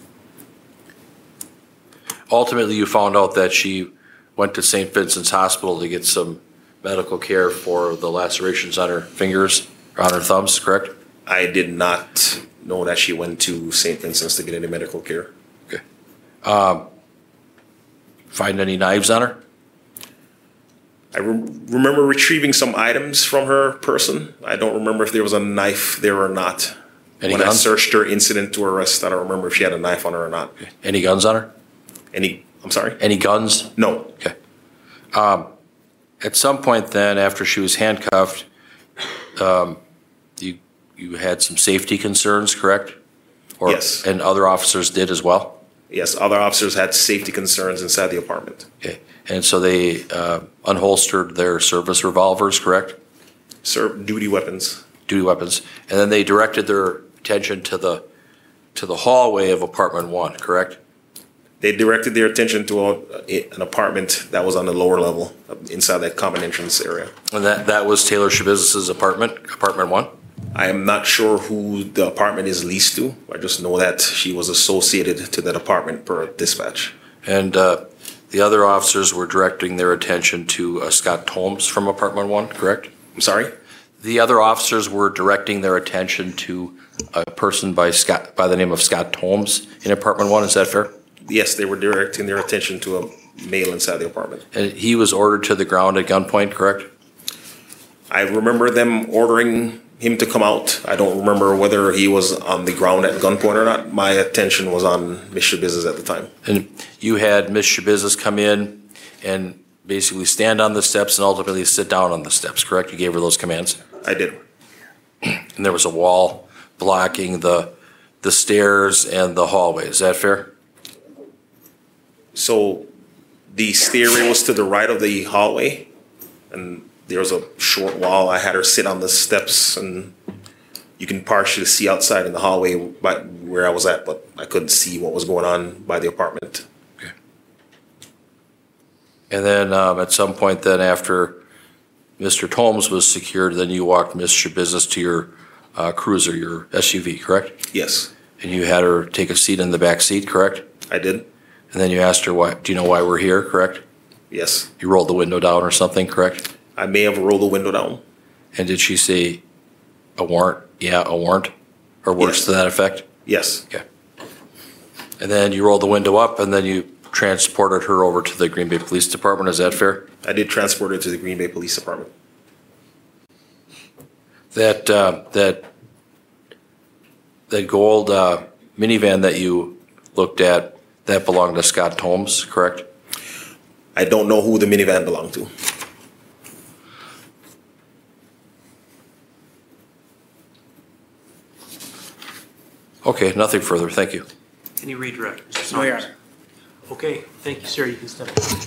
Ultimately, you found out that she went to Saint Vincent's Hospital to get some medical care for the lacerations on her fingers, or on her thumbs, correct? I did not know that she went to Saint Vincent's to get any medical care. Okay. Um, find any knives on her? I re- remember retrieving some items from her person. I don't remember if there was a knife there or not. Any when guns? I searched her incident to arrest, I don't remember if she had a knife on her or not. Okay. Any guns on her? Any, I'm sorry? Any guns? No. Okay. Um, at some point then, after she was handcuffed, um, you, you had some safety concerns, correct? Or, Yes. And other officers did as well? Yes, other officers had safety concerns inside the apartment. Okay. And so they uh, unholstered their service revolvers, correct? Sir, duty weapons. Duty weapons. And then they directed their attention to the, to the hallway of apartment one, correct? They directed their attention to a, an apartment that was on the lower level inside that common entrance area. And that, that was Taylor Shabizis's apartment, apartment one? I am not sure who the apartment is leased to. I just know that she was associated to that apartment per dispatch. And uh, the other officers were directing their attention to uh, Scott Holmes from apartment one, correct? I'm sorry? The other officers were directing their attention to a person by Scott, by the name of Scott Holmes in apartment one, is that fair? Yes, they were directing their attention to a male inside the apartment. And he was ordered to the ground at gunpoint, correct? I remember them ordering him to come out. I don't remember whether he was on the ground at gunpoint or not. My attention was on Miss Shabizis at the time. And you had Miss Shabizis come in and basically stand on the steps and ultimately sit down on the steps, correct? You gave her those commands? I did. And there was a wall blocking the, the stairs and the hallway, is that fair? So the stairway was to the right of the hallway, and there was a short wall. I had her sit on the steps, and you can partially see outside in the hallway by where I was at, but I couldn't see what was going on by the apartment. Okay. And then um, at some point then after Mister Holmes was secured, then you walked Miss Shabizis to your uh, cruiser, your S U V, correct? Yes, And you had her take a seat in the back seat, correct? I did. And then you asked her, why, do you know why we're here, correct? Yes. You rolled the window down or something, correct? I may have rolled the window down. And did she say a warrant? Yeah, a warrant? Or words Yes. to that effect? Yes. Okay. And then you rolled the window up and then you transported her over to the Green Bay Police Department, is that fair? I did transport her to the Green Bay Police Department. That, uh, that, that gold uh, minivan that you looked at, that belonged to Scott Holmes, correct? I don't know who the minivan belonged to. Okay, nothing further, thank you. Any redirect, Mister No, Your Saunders? Honor. Okay, thank you, sir. You can step down.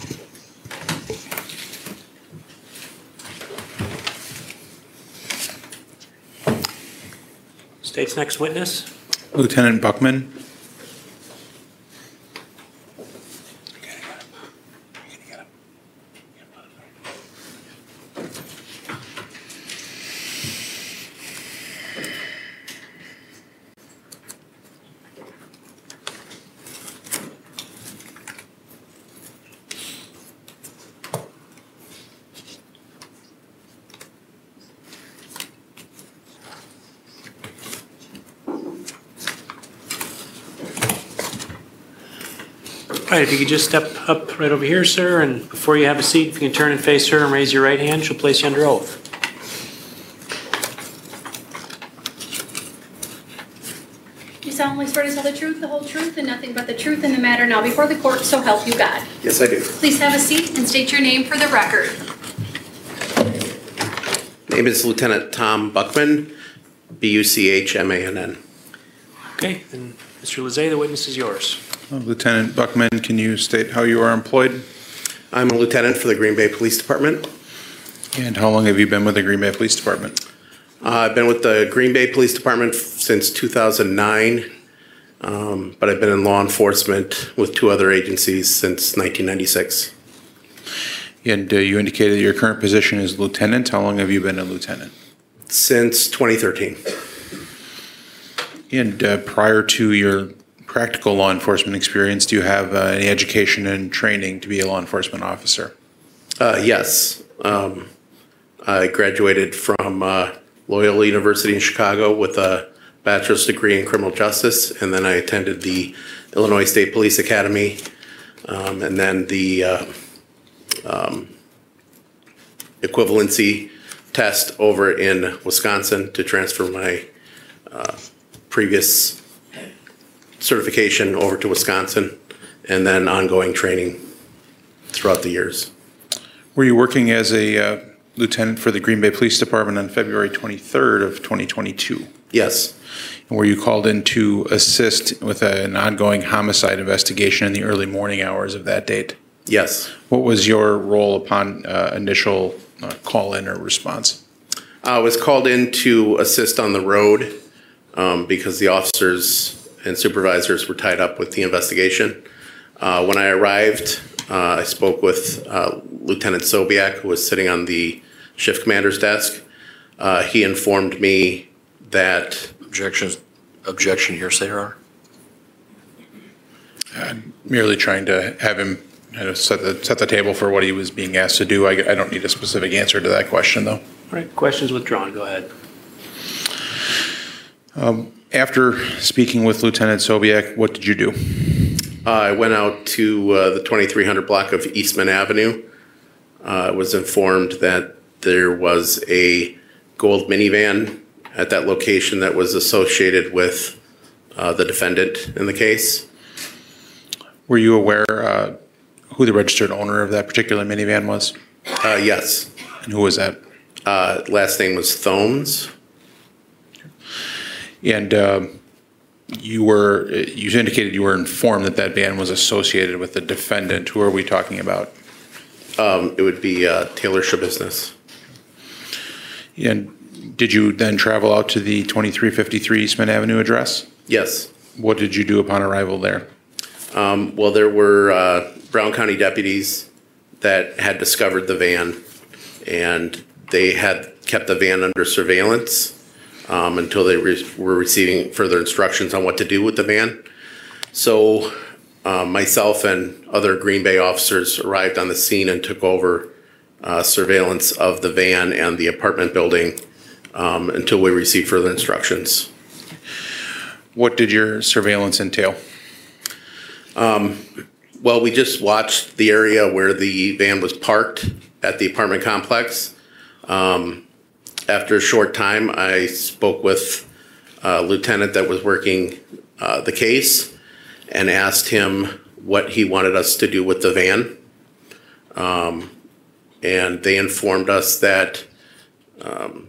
State's next witness. Lieutenant Buckman. All right, if you could just step up right over here, sir, and before you have a seat, if you can turn and face her and raise your right hand, she'll place you under oath. You solemnly swear to tell the truth, the whole truth, and nothing but the truth in the matter now before the court, so help you God. Yes, I do. Please have a seat and state your name for the record. Name is Lieutenant Tom Buckman, B U C H M A N N. Okay, then Mister Lizay, the witness is yours. Lieutenant Buckman, can you state how you are employed? I'm a lieutenant for the Green Bay Police Department. And how long have you been with the Green Bay Police Department? Uh, I've been with the Green Bay Police Department f- since two thousand nine, um, but I've been in law enforcement with two other agencies since nineteen ninety-six. And uh, you indicated your current position is lieutenant. How long have you been a lieutenant? Since twenty thirteen. And uh, prior to your practical law enforcement experience, do you have uh, any education and training to be a law enforcement officer? Uh, yes. Um, I graduated from uh, Loyola University in Chicago with a bachelor's degree in criminal justice, and then I attended the Illinois State Police Academy, um, and then the uh, um, equivalency test over in Wisconsin to transfer my uh, previous certification over to Wisconsin, and then ongoing training throughout the years. Were you working as a uh, lieutenant for the Green Bay Police Department on February twenty-third of twenty twenty-two? Yes. And were you called in to assist with a, an ongoing homicide investigation in the early morning hours of that date? Yes. What was your role upon uh, initial uh, call-in or response? I was called in to assist on the road um, because the officers and supervisors were tied up with the investigation. Uh, when I arrived, uh, I spoke with uh, Lieutenant Sobiak, who was sitting on the shift commander's desk. Uh, he informed me that... Objection, objection hearsay, Your Honor. I'm merely trying to have him kind of set the, set the table for what he was being asked to do. I, I don't need a specific answer to that question, though. All right, questions withdrawn. Go ahead. Um, after speaking with Lieutenant Sobiak, what did you do? Uh, I went out to uh, the twenty-three hundred block of Eastman Avenue. I uh, was informed that there was a gold minivan at that location that was associated with uh, the defendant in the case. Were you aware uh, who the registered owner of that particular minivan was? Uh, yes. And who was that? Uh, last name was Thomes. And uh, you were, you indicated you were informed that that van was associated with the defendant. Who are we talking about? Um, it would be uh, Taylor Shabusiness. And did you then travel out to the twenty-three fifty-three Eastman Avenue address? Yes. What did you do upon arrival there? Um, well, there were uh, Brown County deputies that had discovered the van, and they had kept the van under surveillance um, until they re- were receiving further instructions on what to do with the van. So uh, myself and other Green Bay officers arrived on the scene and took over uh, surveillance of the van and the apartment building um, until we received further instructions. What did your surveillance entail? Um, well, we just watched the area where the van was parked at the apartment complex. Um, after a short time, I spoke with a lieutenant that was working uh, the case and asked him what he wanted us to do with the van. Um, and they informed us that um,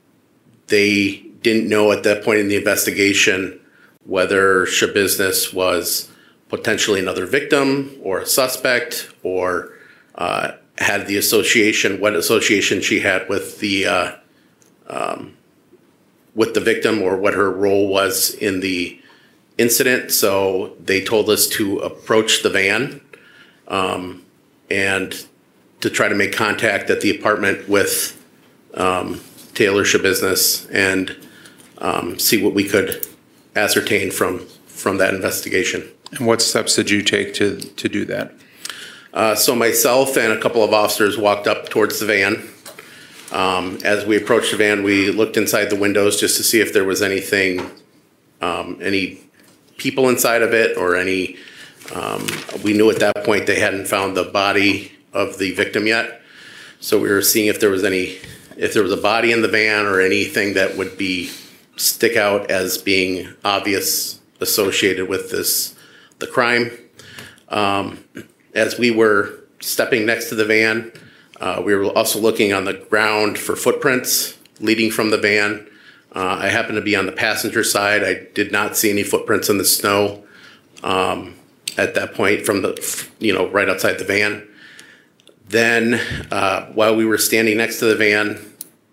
they didn't know at that point in the investigation whether Shabusiness was potentially another victim or a suspect, or uh, had the association, what association she had with the uh, um, with the victim, or what her role was in the incident. So they told us to approach the van um, and to try to make contact at the apartment with um, Taylor Shabusiness and um, see what we could ascertain from from that investigation. And what steps did you take to, to do that? Uh, so myself and a couple of officers walked up towards the van. Um, as we approached the van, we looked inside the windows just to see if there was anything, um, any people inside of it, or any, um, we knew at that point they hadn't found the body of the victim yet. So we were seeing if there was any, if there was a body in the van or anything that would be, stick out as being obvious associated with this, the crime. Um, as we were stepping next to the van, uh, we were also looking on the ground for footprints leading from the van. Uh, I happened to be on the passenger side. I did not see any footprints in the snow um, at that point from the, you know, right outside the van. Then, uh, while we were standing next to the van,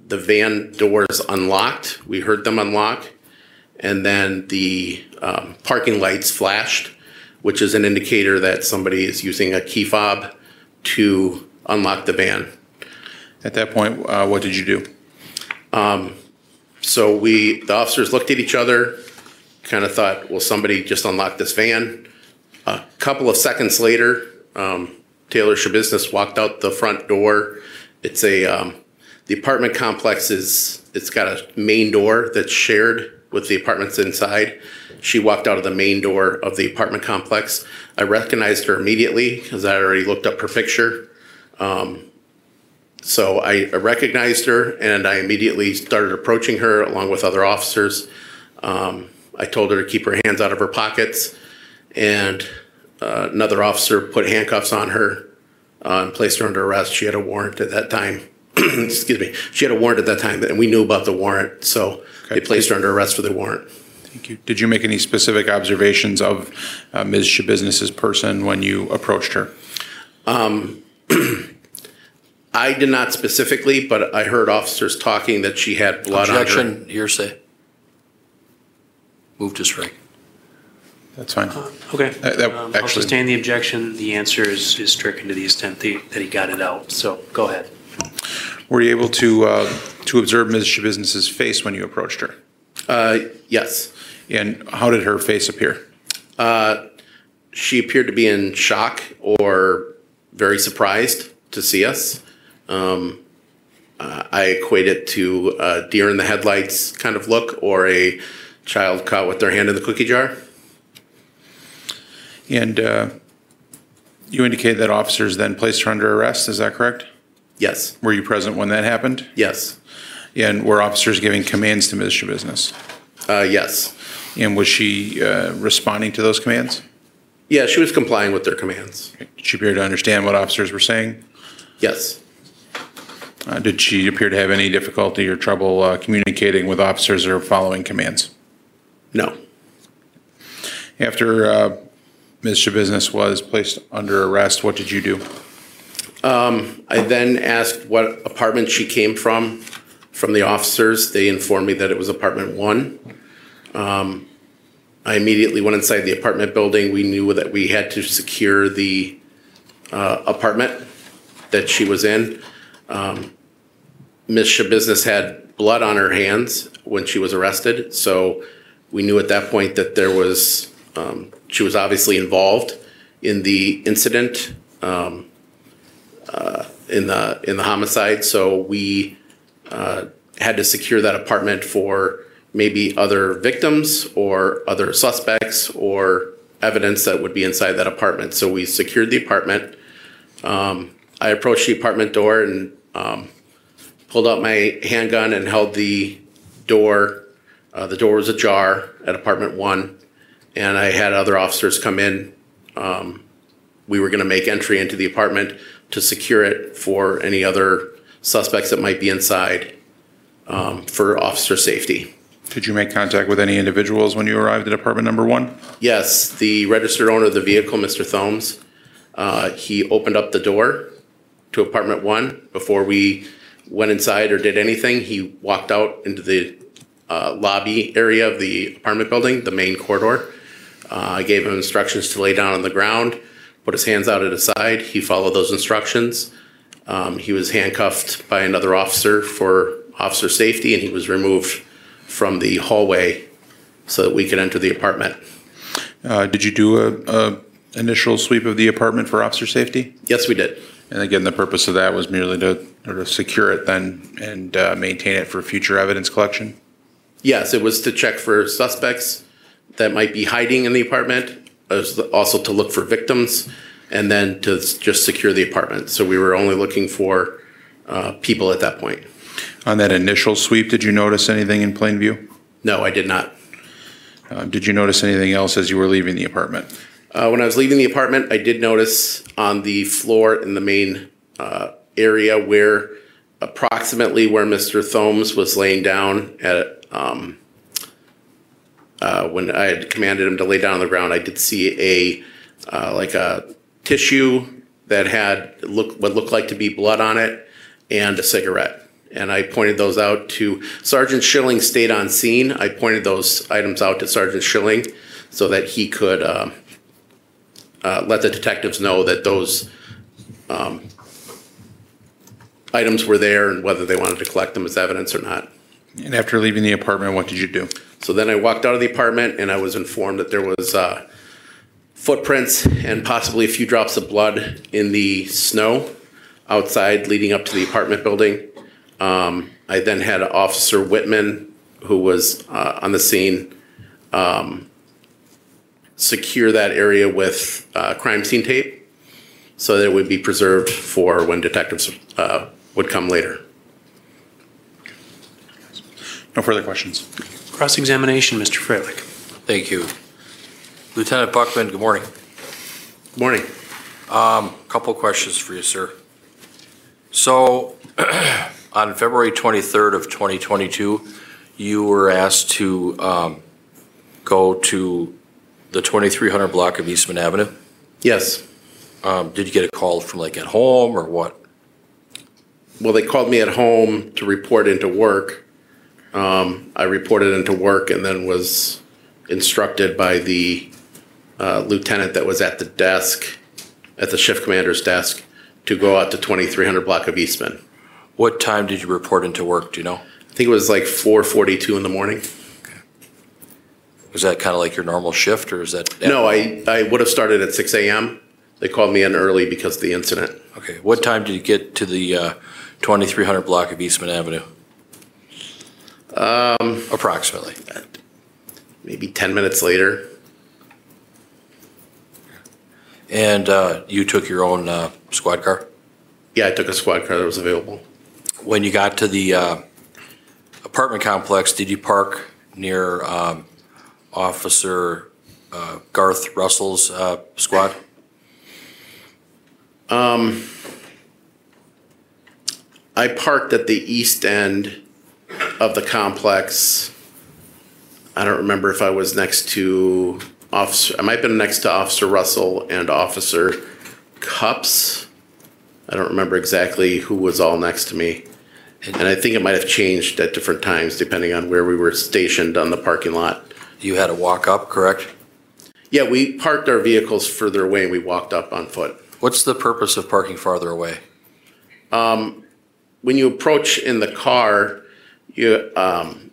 the van doors unlocked. We heard them unlock. And then the um, parking lights flashed, which is an indicator that somebody is using a key fob to unlock the van. At that point, uh, what did you do? Um, so we, the officers looked at each other, kind of thought, well, somebody just unlocked this van. A couple of seconds later, um, Taylor Shabusiness walked out the front door. It's a, um, the apartment complex is, it's got a main door that's shared with the apartments inside. She walked out of the main door of the apartment complex. I recognized her immediately because I already looked up her picture. Um, so I recognized her and I immediately started approaching her along with other officers. Um, I told her to keep her hands out of her pockets, and uh, another officer put handcuffs on her uh, and placed her under arrest. She had a warrant at that time. Excuse me. She had a warrant at that time, and we knew about the warrant, so okay. They placed her under arrest for the warrant. Thank you. Did you make any specific observations of uh, Miz Shabusiness's person when you approached her? Um, I did not specifically, but I heard officers talking that she had blood Objection, on her. Objection, hearsay. Move to strike. That's fine. Uh, okay. Uh, that um, I'll actually- sustain the objection. The answer is, is stricken to the extent that he, that he got it out. So go ahead. Were you able to uh, to observe Miz Shabusiness's face when you approached her? Uh, yes. And how did her face appear? Uh, she appeared to be in shock or very surprised to see us. Um, uh, I equate it to a deer in the headlights kind of look, or a child caught with their hand in the cookie jar. And uh, you indicated that officers then placed her under arrest. Is that correct? Yes. Were you present when that happened? Yes. And were officers giving commands to Miz Shabusiness? Uh, yes. And was she uh, responding to those commands? Yeah, she was complying with their commands. Did she appear to understand what officers were saying? Yes. Uh, did she appear to have any difficulty or trouble uh, communicating with officers or following commands? No. After uh, Miz Shabusiness was placed under arrest, what did you do? Um, I then asked what apartment she came from, from the officers. They informed me that it was apartment one. Um, I immediately went inside the apartment building. We knew that we had to secure the uh, apartment that she was in. Um, Miz Shabusiness had blood on her hands when she was arrested, so we knew at that point that there was, um, she was obviously involved in the incident, um, uh, in the in the homicide. So we uh, had to secure that apartment for maybe other victims or other suspects or evidence that would be inside that apartment. So we secured the apartment. Um, I approached the apartment door and um, pulled out my handgun and held the door. Uh, the door was ajar at apartment one, and I had other officers come in. Um, we were going to make entry into the apartment to secure it for any other suspects that might be inside, um, for officer safety. Did you make contact with any individuals when you arrived at apartment number one? Yes, the registered owner of the vehicle, Mister Thomes, uh, he opened up the door to apartment one. Before we went inside or did anything, he walked out into the uh, lobby area of the apartment building, the main corridor. Uh, I gave him instructions to lay down on the ground, put his hands out at his side. He followed those instructions. Um, he was handcuffed by another officer for officer safety, and he was removed from the hallway so that we could enter the apartment. Uh, did you do a, a initial sweep of the apartment for officer safety? Yes, we did. And again, the purpose of that was merely to, to secure it then and uh, maintain it for future evidence collection? Yes, it was to check for suspects that might be hiding in the apartment, as also to look for victims, and then to just secure the apartment. So we were only looking for uh, people at that point. On that initial sweep, did you notice anything in plain view? No, I did not. Uh, did you notice anything else as you were leaving the apartment? Uh, when I was leaving the apartment, I did notice on the floor in the main uh, area where approximately where Mister Thomes was laying down at um, uh, when I had commanded him to lay down on the ground, I did see a uh, like a tissue that had look what looked like to be blood on it and a cigarette. and I pointed those out to Sergeant Schilling. Stayed on scene. I pointed those items out to Sergeant Schilling so that he could uh, uh, let the detectives know that those um, items were there and whether they wanted to collect them as evidence or not. And after leaving the apartment, what did you do? So then I walked out of the apartment and I was informed that there was uh, footprints and possibly a few drops of blood in the snow outside leading up to the apartment building. Um, I then had Officer Whitman, who was uh, on the scene, um, secure that area with uh, crime scene tape so that it would be preserved for when detectives uh, would come later. No further questions. Cross-examination, Mister Freilich. Thank you. Lieutenant Buckman, good morning. Good morning. Um, couple questions for you, sir. So, on February twenty-third of twenty twenty-two, you were asked to um, go to the twenty-three hundred block of Eastman Avenue? Yes. Um, did you get a call from like at home or what? Well, they called me at home to report into work. Um, I reported into work and then was instructed by the uh, lieutenant that was at the desk, at the shift commander's desk, to go out to twenty-three hundred block of Eastman. What time did you report into work, do you know? I think it was like four forty-two in the morning. Okay. Was that kind of like your normal shift or is that? No, I, I would have started at six a.m. They called me in early because of the incident. Okay. What time did you get to the uh, twenty-three hundred block of Eastman Avenue? Um, Approximately. Maybe ten minutes later. And uh, you took your own uh, squad car? Yeah, I took a squad car that was available. When you got to the uh, apartment complex, did you park near um, Officer uh, Garth Russell's uh, squad? Um, I parked at the east end of the complex. I don't remember if I was next to Officer, I might have been next to Officer Russell and Officer Cups. I don't remember exactly who was all next to me. And I think it might have changed at different times depending on where we were stationed on the parking lot. You had to walk up, correct? Yeah, we parked our vehicles further away and we walked up on foot. What's the purpose of parking farther away? Um, when you approach in the car, you um,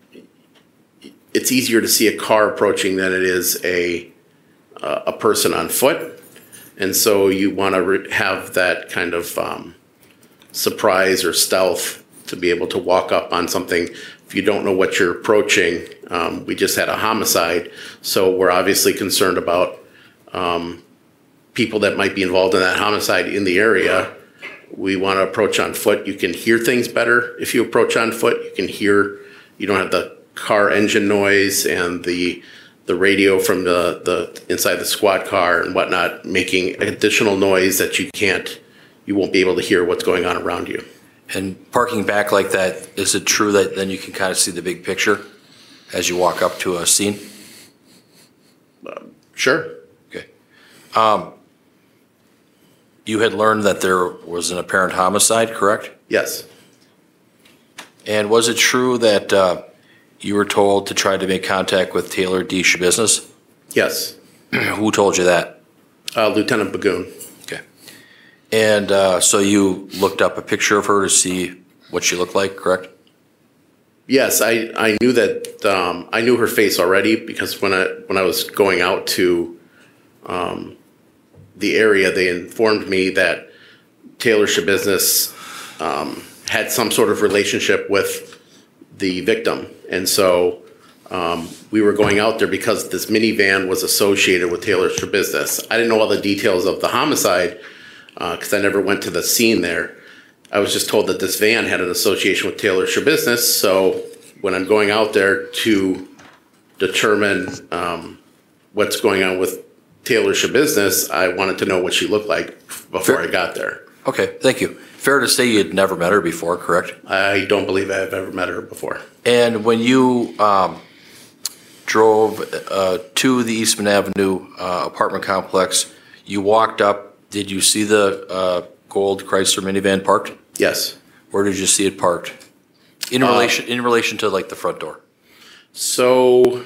it's easier to see a car approaching than it is a uh, a person on foot, and so you want to re- have that kind of um, surprise or stealth to be able to walk up on something if you don't know what you're approaching. Um, we just had a homicide, so we're obviously concerned about um, people that might be involved in that homicide in the area. We want to approach on foot. You can hear things better if you approach on foot. You can hear, you don't have the car engine noise and the the radio from the, the inside the squad car and whatnot making additional noise that you can't, you won't be able to hear what's going on around you. And parking back like that, is it true that then you can kind of see the big picture as you walk up to a scene? Uh, sure. Okay. Um, you had learned that there was an apparent homicide, correct? Yes. And was it true that uh, you were told to try to make contact with Taylor D. Shabusiness? Yes. Who told you that? Uh, Lieutenant Bagoon. Okay. And uh, so you looked up a picture of her to see what she looked like, correct? Yes, I, I knew that um, I knew her face already because when I when I was going out to um, the area, they informed me that Taylor Shabusiness um, had some sort of relationship with the victim, and so um, we were going out there because this minivan was associated with Taylor Shabusiness. I didn't know all the details of the homicide because uh, I never went to the scene there. I was just told that this van had an association with Taylor Shabusiness, so when I'm going out there to determine um, what's going on with Taylor Shabusiness, I wanted to know what she looked like before Fair. I got there. Okay, thank you. Fair to say you'd never met her before, correct? I don't believe I've ever met her before. And when you um, drove uh, to the Eastman Avenue uh, apartment complex, you walked up, did you see the uh, gold Chrysler minivan parked? Yes. Where did you see it parked? In Uh, relation, in relation to like the front door? So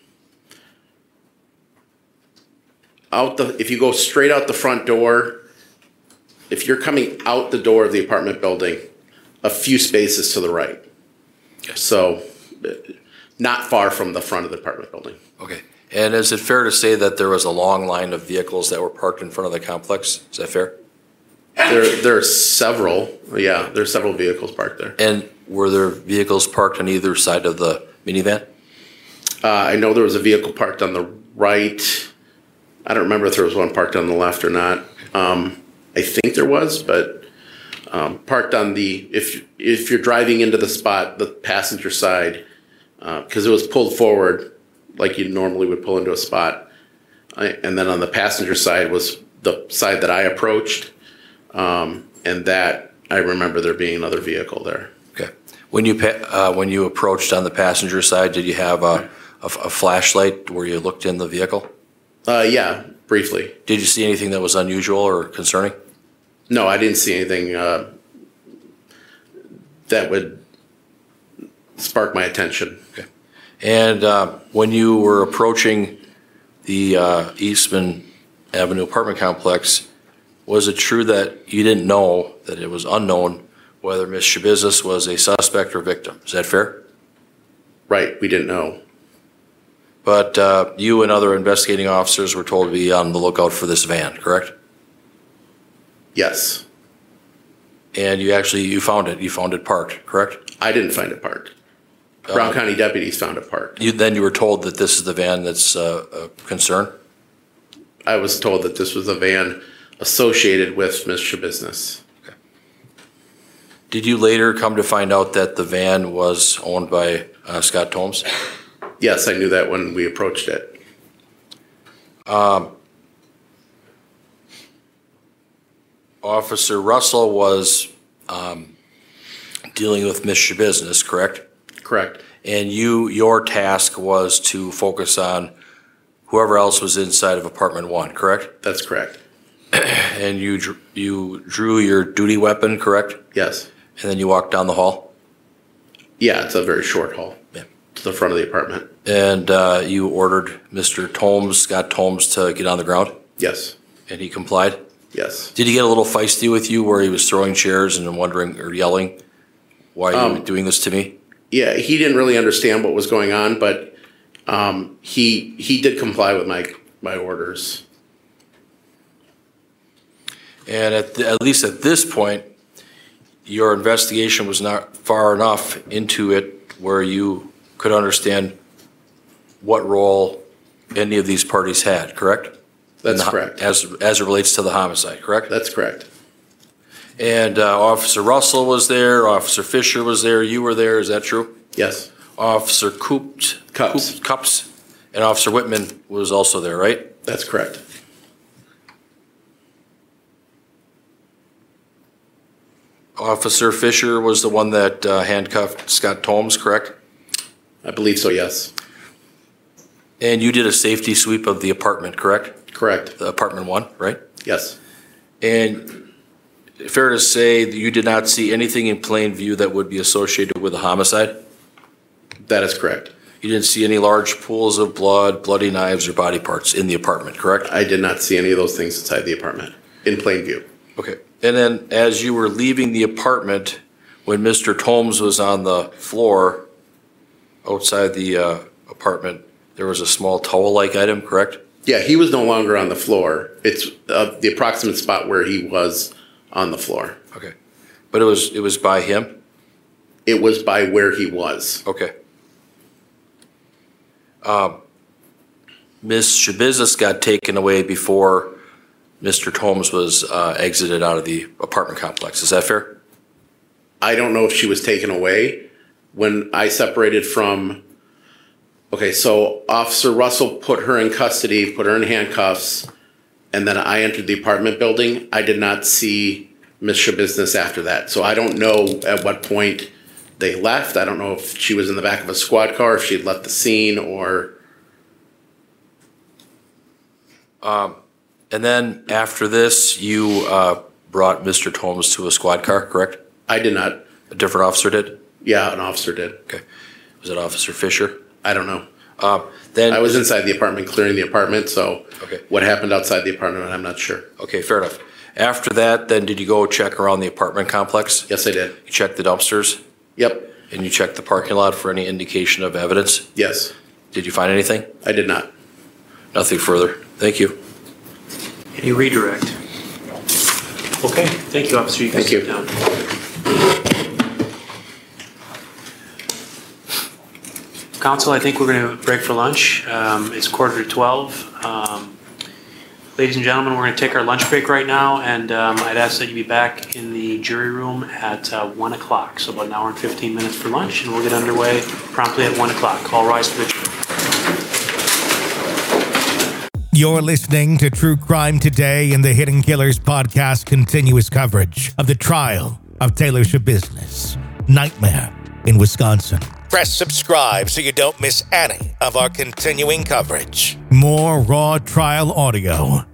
out the, if you go straight out the front door, if you're coming out the door of the apartment building, a few spaces to the right. So uh, not far from the front of the apartment building. Okay. And is it fair to say that there was a long line of vehicles that were parked in front of the complex? Is that fair? There, there are several, yeah, there's several vehicles parked there. And were there vehicles parked on either side of the minivan? Uh, I know there was a vehicle parked on the right. I don't remember if there was one parked on the left or not. Um, I think there was, but um, parked on the, if if you're driving into the spot, the passenger side, because uh, it was pulled forward like you normally would pull into a spot. I, and then on the passenger side was the side that I approached. Um, and that, I remember there being another vehicle there. Okay. When you, pa- uh, when you approached on the passenger side, did you have a, a, a flashlight where you looked in the vehicle? Uh, yeah, briefly. Did you see anything that was unusual or concerning? No, I didn't see anything uh, that would spark my attention. Okay. And uh, when you were approaching the uh, Eastman Avenue apartment complex, was it true that you didn't know, that it was unknown, whether Miz Shabizis was a suspect or victim? Is that fair? Right, we didn't know. But uh, you and other investigating officers were told to be on the lookout for this van, correct? Yes. And you actually, you found it, you found it parked, correct? I didn't find it parked. Brown Uh, County deputies found it parked. You, then you were told that this is the van that's uh, a concern? I was told that this was a van associated with Miz Shabizis. Okay. Did you later come to find out that the van was owned by uh, Scott Tomes? Yes, I knew that when we approached it. Um, Officer Russell was um, dealing with Miz Shabizis, correct? Correct. And you, your task was to focus on whoever else was inside of apartment one, correct? That's correct. And you dr- you drew your duty weapon, correct? Yes. And then you walked down the hall? Yeah, it's a very short hall. Yeah. To the front of the apartment. And uh, you ordered Mister Tomes, Scott Tomes, to get on the ground? Yes. And he complied? Yes. Did he get a little feisty with you where he was throwing chairs and wondering or yelling, why are you Um, doing this to me? Yeah, he didn't really understand what was going on, but um, he he did comply with my my orders. And at, the, at least at this point, your investigation was not far enough into it where you could understand what role any of these parties had, correct? That's In the- correct. As, as it relates to the homicide, correct? That's correct. And uh, Officer Russell was there, Officer Fisher was there, you were there, is that true? Yes. Officer Coops, Cups. Coop- Cups, and Officer Whitman was also there, right? That's correct. Officer Fisher was the one that uh, handcuffed Scott Tomes, correct? I believe so, yes. And you did a safety sweep of the apartment, correct? Correct. The apartment one, right? Yes. And fair to say that you did not see anything in plain view that would be associated with a homicide? That is correct. You didn't see any large pools of blood, bloody knives, or body parts in the apartment, correct? I did not see any of those things inside the apartment, in plain view. Okay. And then as you were leaving the apartment, when Mister Tomes was on the floor outside the uh, apartment, there was a small towel-like item, correct? Yeah, he was no longer on the floor. It's uh, the approximate spot where he was on the floor. Okay. But it was, it was by him? It was by where he was. Okay. Um, Miz Shabizis got taken away before Mister Tomes was uh, exited out of the apartment complex. Is that fair? I don't know if she was taken away. When I separated from, okay, so Officer Russell put her in custody, put her in handcuffs, and then I entered the apartment building. I did not see Miz Shabizis after that. So I don't know at what point they left. I don't know if she was in the back of a squad car, if she'd left the scene, or... Um, and then after this, you uh, brought Mister Tomes to a squad car, correct? I did not. A different officer did? Yeah, an officer did. Okay. Was it Officer Fisher? I don't know. Um, then I was inside the apartment, clearing the apartment, so Okay. what happened outside the apartment, I'm not sure. Okay, fair enough. After that, then did you go check around the apartment complex? Yes, I did. You checked the dumpsters? Yep. And you checked the parking lot for any indication of evidence? Yes. Did you find anything? I did not. Nothing further. Thank you. Any redirect? Okay, thank you, officer. You can Thank sit you. down. Council, I think we're going to break for lunch. Um, It's quarter to twelve. Um, Ladies and gentlemen, we're going to take our lunch break right now, and um, I'd ask that you be back in the jury room at uh, one o'clock. So about an hour and fifteen minutes for lunch, and we'll get underway promptly at one o'clock. All rise for the jury. You're listening to True Crime Today and the Hidden Killers podcast continuous coverage of the trial of Taylor Schabusiness, Nightmare in Wisconsin. Press subscribe so you don't miss any of our continuing coverage. More raw trial audio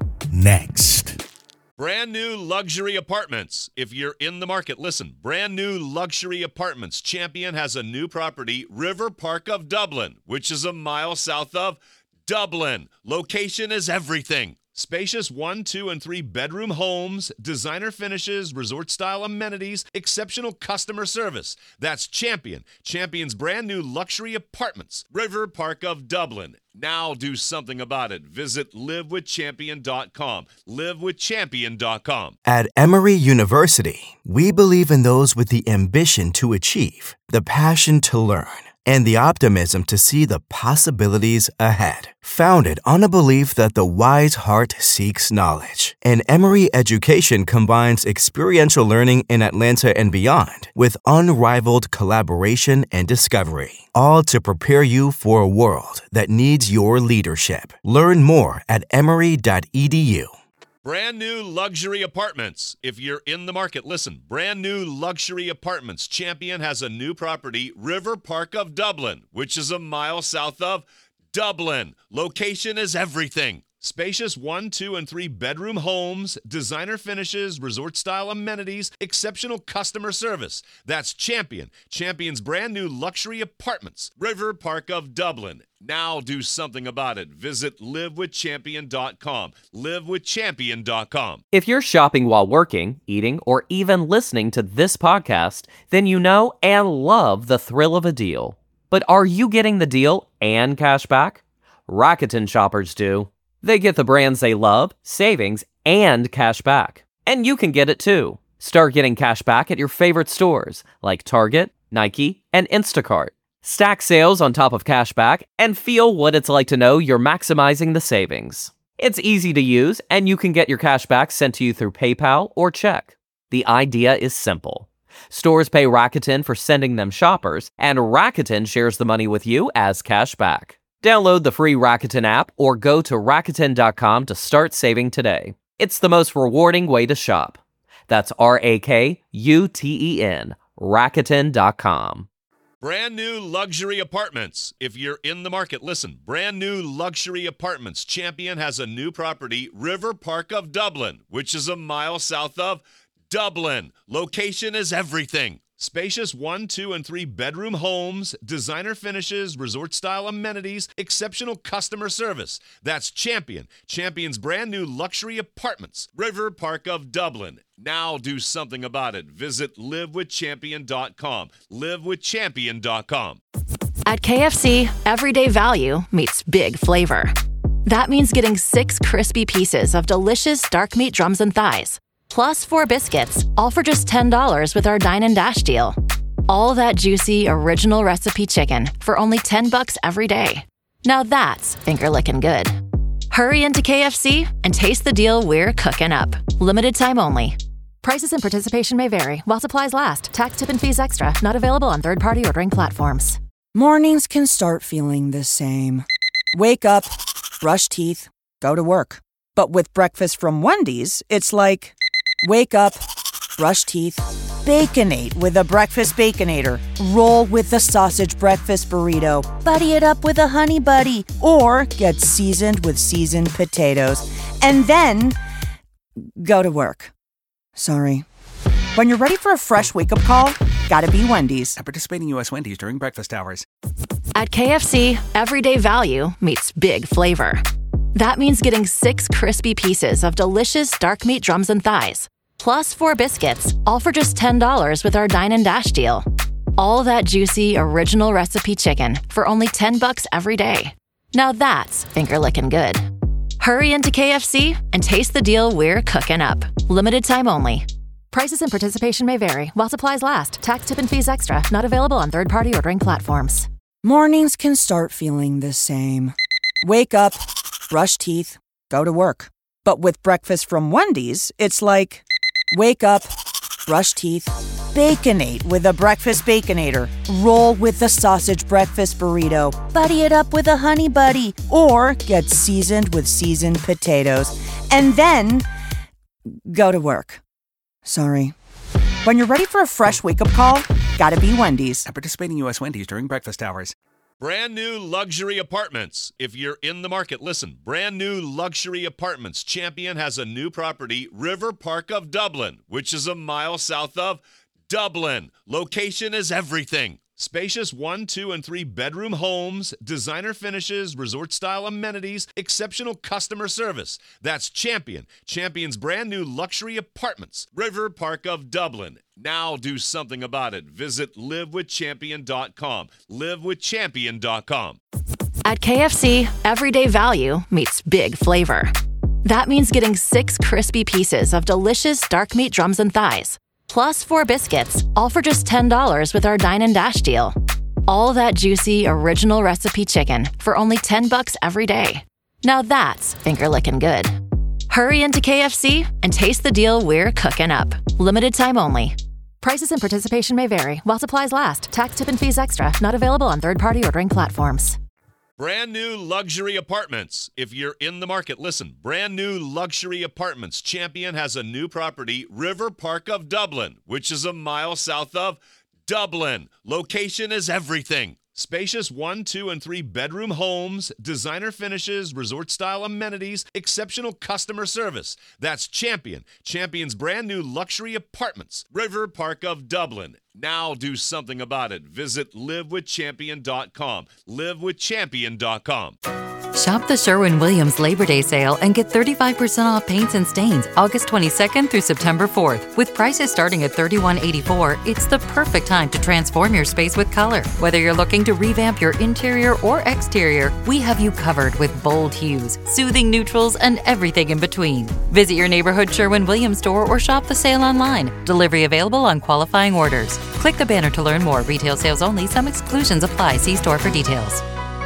next. Brand new luxury apartments. If you're in the market, listen. Brand new luxury apartments. Champion has a new property, River Park of Dublin, which is a mile south of Dublin. Location is everything. Spacious one, two, and three bedroom homes, designer finishes, resort-style amenities, exceptional customer service. That's Champion. Champion's brand new luxury apartments, River Park of Dublin. Now do something about it. Visit live with champion dot com. live with champion dot com. At Emory University, we believe in those with the ambition to achieve, the passion to learn, and the optimism to see the possibilities ahead. Founded on a belief that the wise heart seeks knowledge, and Emory education combines experiential learning in Atlanta and beyond with unrivaled collaboration and discovery, all to prepare you for a world that needs your leadership. Learn more at emory dot e d u. Brand new luxury apartments. If you're in the market, listen. Brand new luxury apartments. Champion has a new property, River Park of Dublin, which is a mile south of Dublin. Location is everything. Spacious one, two, and three bedroom homes, designer finishes, resort-style amenities, exceptional customer service. That's Champion. Champion's brand new luxury apartments, River Park of Dublin. Now do something about it. Visit live with champion dot com. live with champion dot com. If you're shopping while working, eating, or even listening to this podcast, then you know and love the thrill of a deal. But are you getting the deal and cash back? Rakuten shoppers do. They get the brands they love, savings, and cash back. And you can get it too. Start getting cash back at your favorite stores like Target, Nike, and Instacart. Stack sales on top of cash back and feel what it's like to know you're maximizing the savings. It's easy to use, and you can get your cash back sent to you through PayPal or check. The idea is simple. Stores pay Rakuten for sending them shoppers, and Rakuten shares the money with you as cash back. Download the free Rakuten app or go to Rakuten dot com to start saving today. It's the most rewarding way to shop. That's R A K U T E N, Rakuten dot com. Brand new luxury apartments. If you're in the market, listen. Brand new luxury apartments. Champion has a new property, River Park of Dublin, which is a mile south of Dublin. Location is everything. Spacious one, two, and three bedroom homes, designer finishes, resort-style amenities, exceptional customer service. That's Champion. Champion's brand new luxury apartments, River Park of Dublin. Now do something about it. Visit live with champion dot com. live with champion dot com. At K F C, everyday value meets big flavor. That means getting six crispy pieces of delicious dark meat drums and thighs, plus four biscuits, all for just ten dollars with our Dine and Dash deal. All that juicy, original recipe chicken for only ten bucks every day. Now that's finger-licking good. Hurry into K F C and taste the deal we're cooking up. Limited time only. Prices and participation may vary while supplies last. Tax, tip, and fees extra. Not available on third-party ordering platforms. Mornings can start feeling the same. Wake up, brush teeth, go to work. But with breakfast from Wendy's, it's like... Wake up, brush teeth, Baconate with a breakfast Baconator. Roll with the sausage breakfast burrito. Buddy it up with a Honey Buddy. Or get seasoned with seasoned potatoes. And then go to work. Sorry. When you're ready for a fresh wake-up call, gotta be Wendy's. At participating U S Wendy's during breakfast hours. At K F C, everyday value meets big flavor. That means getting six crispy pieces of delicious dark meat drums and thighs, plus four biscuits, all for just ten dollars with our Dine and Dash deal. All that juicy, original recipe chicken for only ten bucks every day. Now that's finger-licking good. Hurry into K F C and taste the deal we're cooking up. Limited time only. Prices and participation may vary while supplies last. Tax, tip, and fees extra. Not available on third-party ordering platforms. Mornings can start feeling the same. Wake up, brush teeth, go to work. But with breakfast from Wendy's, it's like, wake up, brush teeth, Baconate with a breakfast Baconator. Roll with the sausage breakfast burrito. Buddy it up with a honey buddy. Or get seasoned with seasoned potatoes. And then go to work. Sorry. When you're ready for a fresh wake-up call, gotta be Wendy's. At participating U S Wendy's during breakfast hours. Brand new luxury apartments. If you're in the market, listen. Brand new luxury apartments. Champion has a new property, River Park of Dublin, which is a mile south of Dublin. Location is everything. Spacious one, two, and three bedroom homes, designer finishes, resort-style amenities, exceptional customer service. That's Champion. Champion's brand new luxury apartments, River Park of Dublin. Now do something about it. Visit live with champion dot com. live with champion dot com. At K F C, everyday value meets big flavor. That means getting six crispy pieces of delicious dark meat drums and thighs, plus four biscuits, all for just ten dollars with our Dine and Dash deal. All that juicy, original recipe chicken for only ten bucks every day. Now that's finger-licking good. Hurry into K F C and taste the deal we're cooking up. Limited time only. Prices and participation may vary while supplies last. Tax, tip, and fees extra. Not available on third-party ordering platforms. Brand new luxury apartments. If you're in the market, listen. Brand new luxury apartments. Champion has a new property, River Park of Dublin, which is a mile south of Dublin. Location is everything. Spacious one, two, and three bedroom homes, designer finishes, resort-style amenities, exceptional customer service. That's Champion. Champion's brand new luxury apartments, River Park of Dublin. Now do something about it. Visit live with champion dot com. live with champion dot com. Shop the Sherwin-Williams Labor Day sale and get thirty-five percent off paints and stains August twenty-second through September fourth. With prices starting at thirty-one eighty-four, it's the perfect time to transform your space with color. Whether you're looking to revamp your interior or exterior, we have you covered with bold hues, soothing neutrals, and everything in between. Visit your neighborhood Sherwin-Williams store or shop the sale online. Delivery available on qualifying orders. Click the banner to learn more. Retail sales only. Some exclusions apply. See store for details.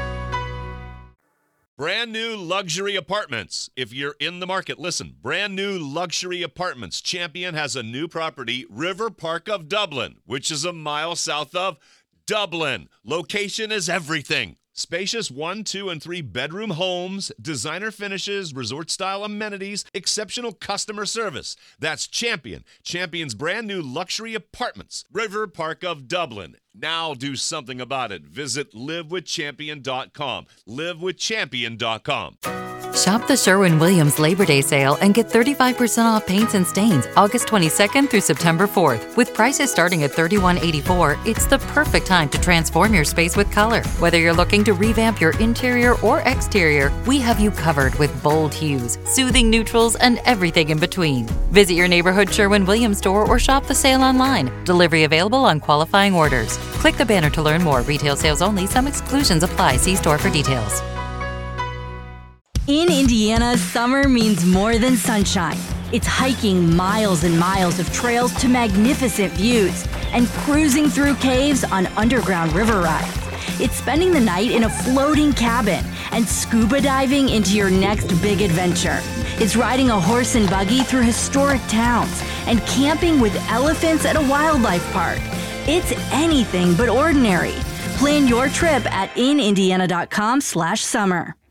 Brand new luxury apartments. If you're in the market, listen. Brand new luxury apartments. Champion has a new property, River Park of Dublin, which is a mile south of Dublin. Location is everything. Spacious one, two, and three bedroom homes, designer finishes, resort-style amenities, exceptional customer service. That's Champion. Champion's brand new luxury apartments, River Park of Dublin. Now do something about it. Visit live with champion dot com. live with champion dot com. Shop the Sherwin-Williams Labor Day sale and get thirty-five percent off paints and stains August twenty-second through September fourth. With prices starting at thirty-one eighty-four, it's the perfect time to transform your space with color. Whether you're looking to revamp your interior or exterior, we have you covered with bold hues, soothing neutrals, and everything in between. Visit your neighborhood Sherwin-Williams store or shop the sale online. Delivery available on qualifying orders. Click the banner to learn more. Retail sales only. Some exclusions apply. See store for details. In Indiana, summer means more than sunshine. It's hiking miles and miles of trails to magnificent views and cruising through caves on underground river rides. It's spending the night in a floating cabin and scuba diving into your next big adventure. It's riding a horse and buggy through historic towns and camping with elephants at a wildlife park. It's anything but ordinary. Plan your trip at in indiana dot com slash summer.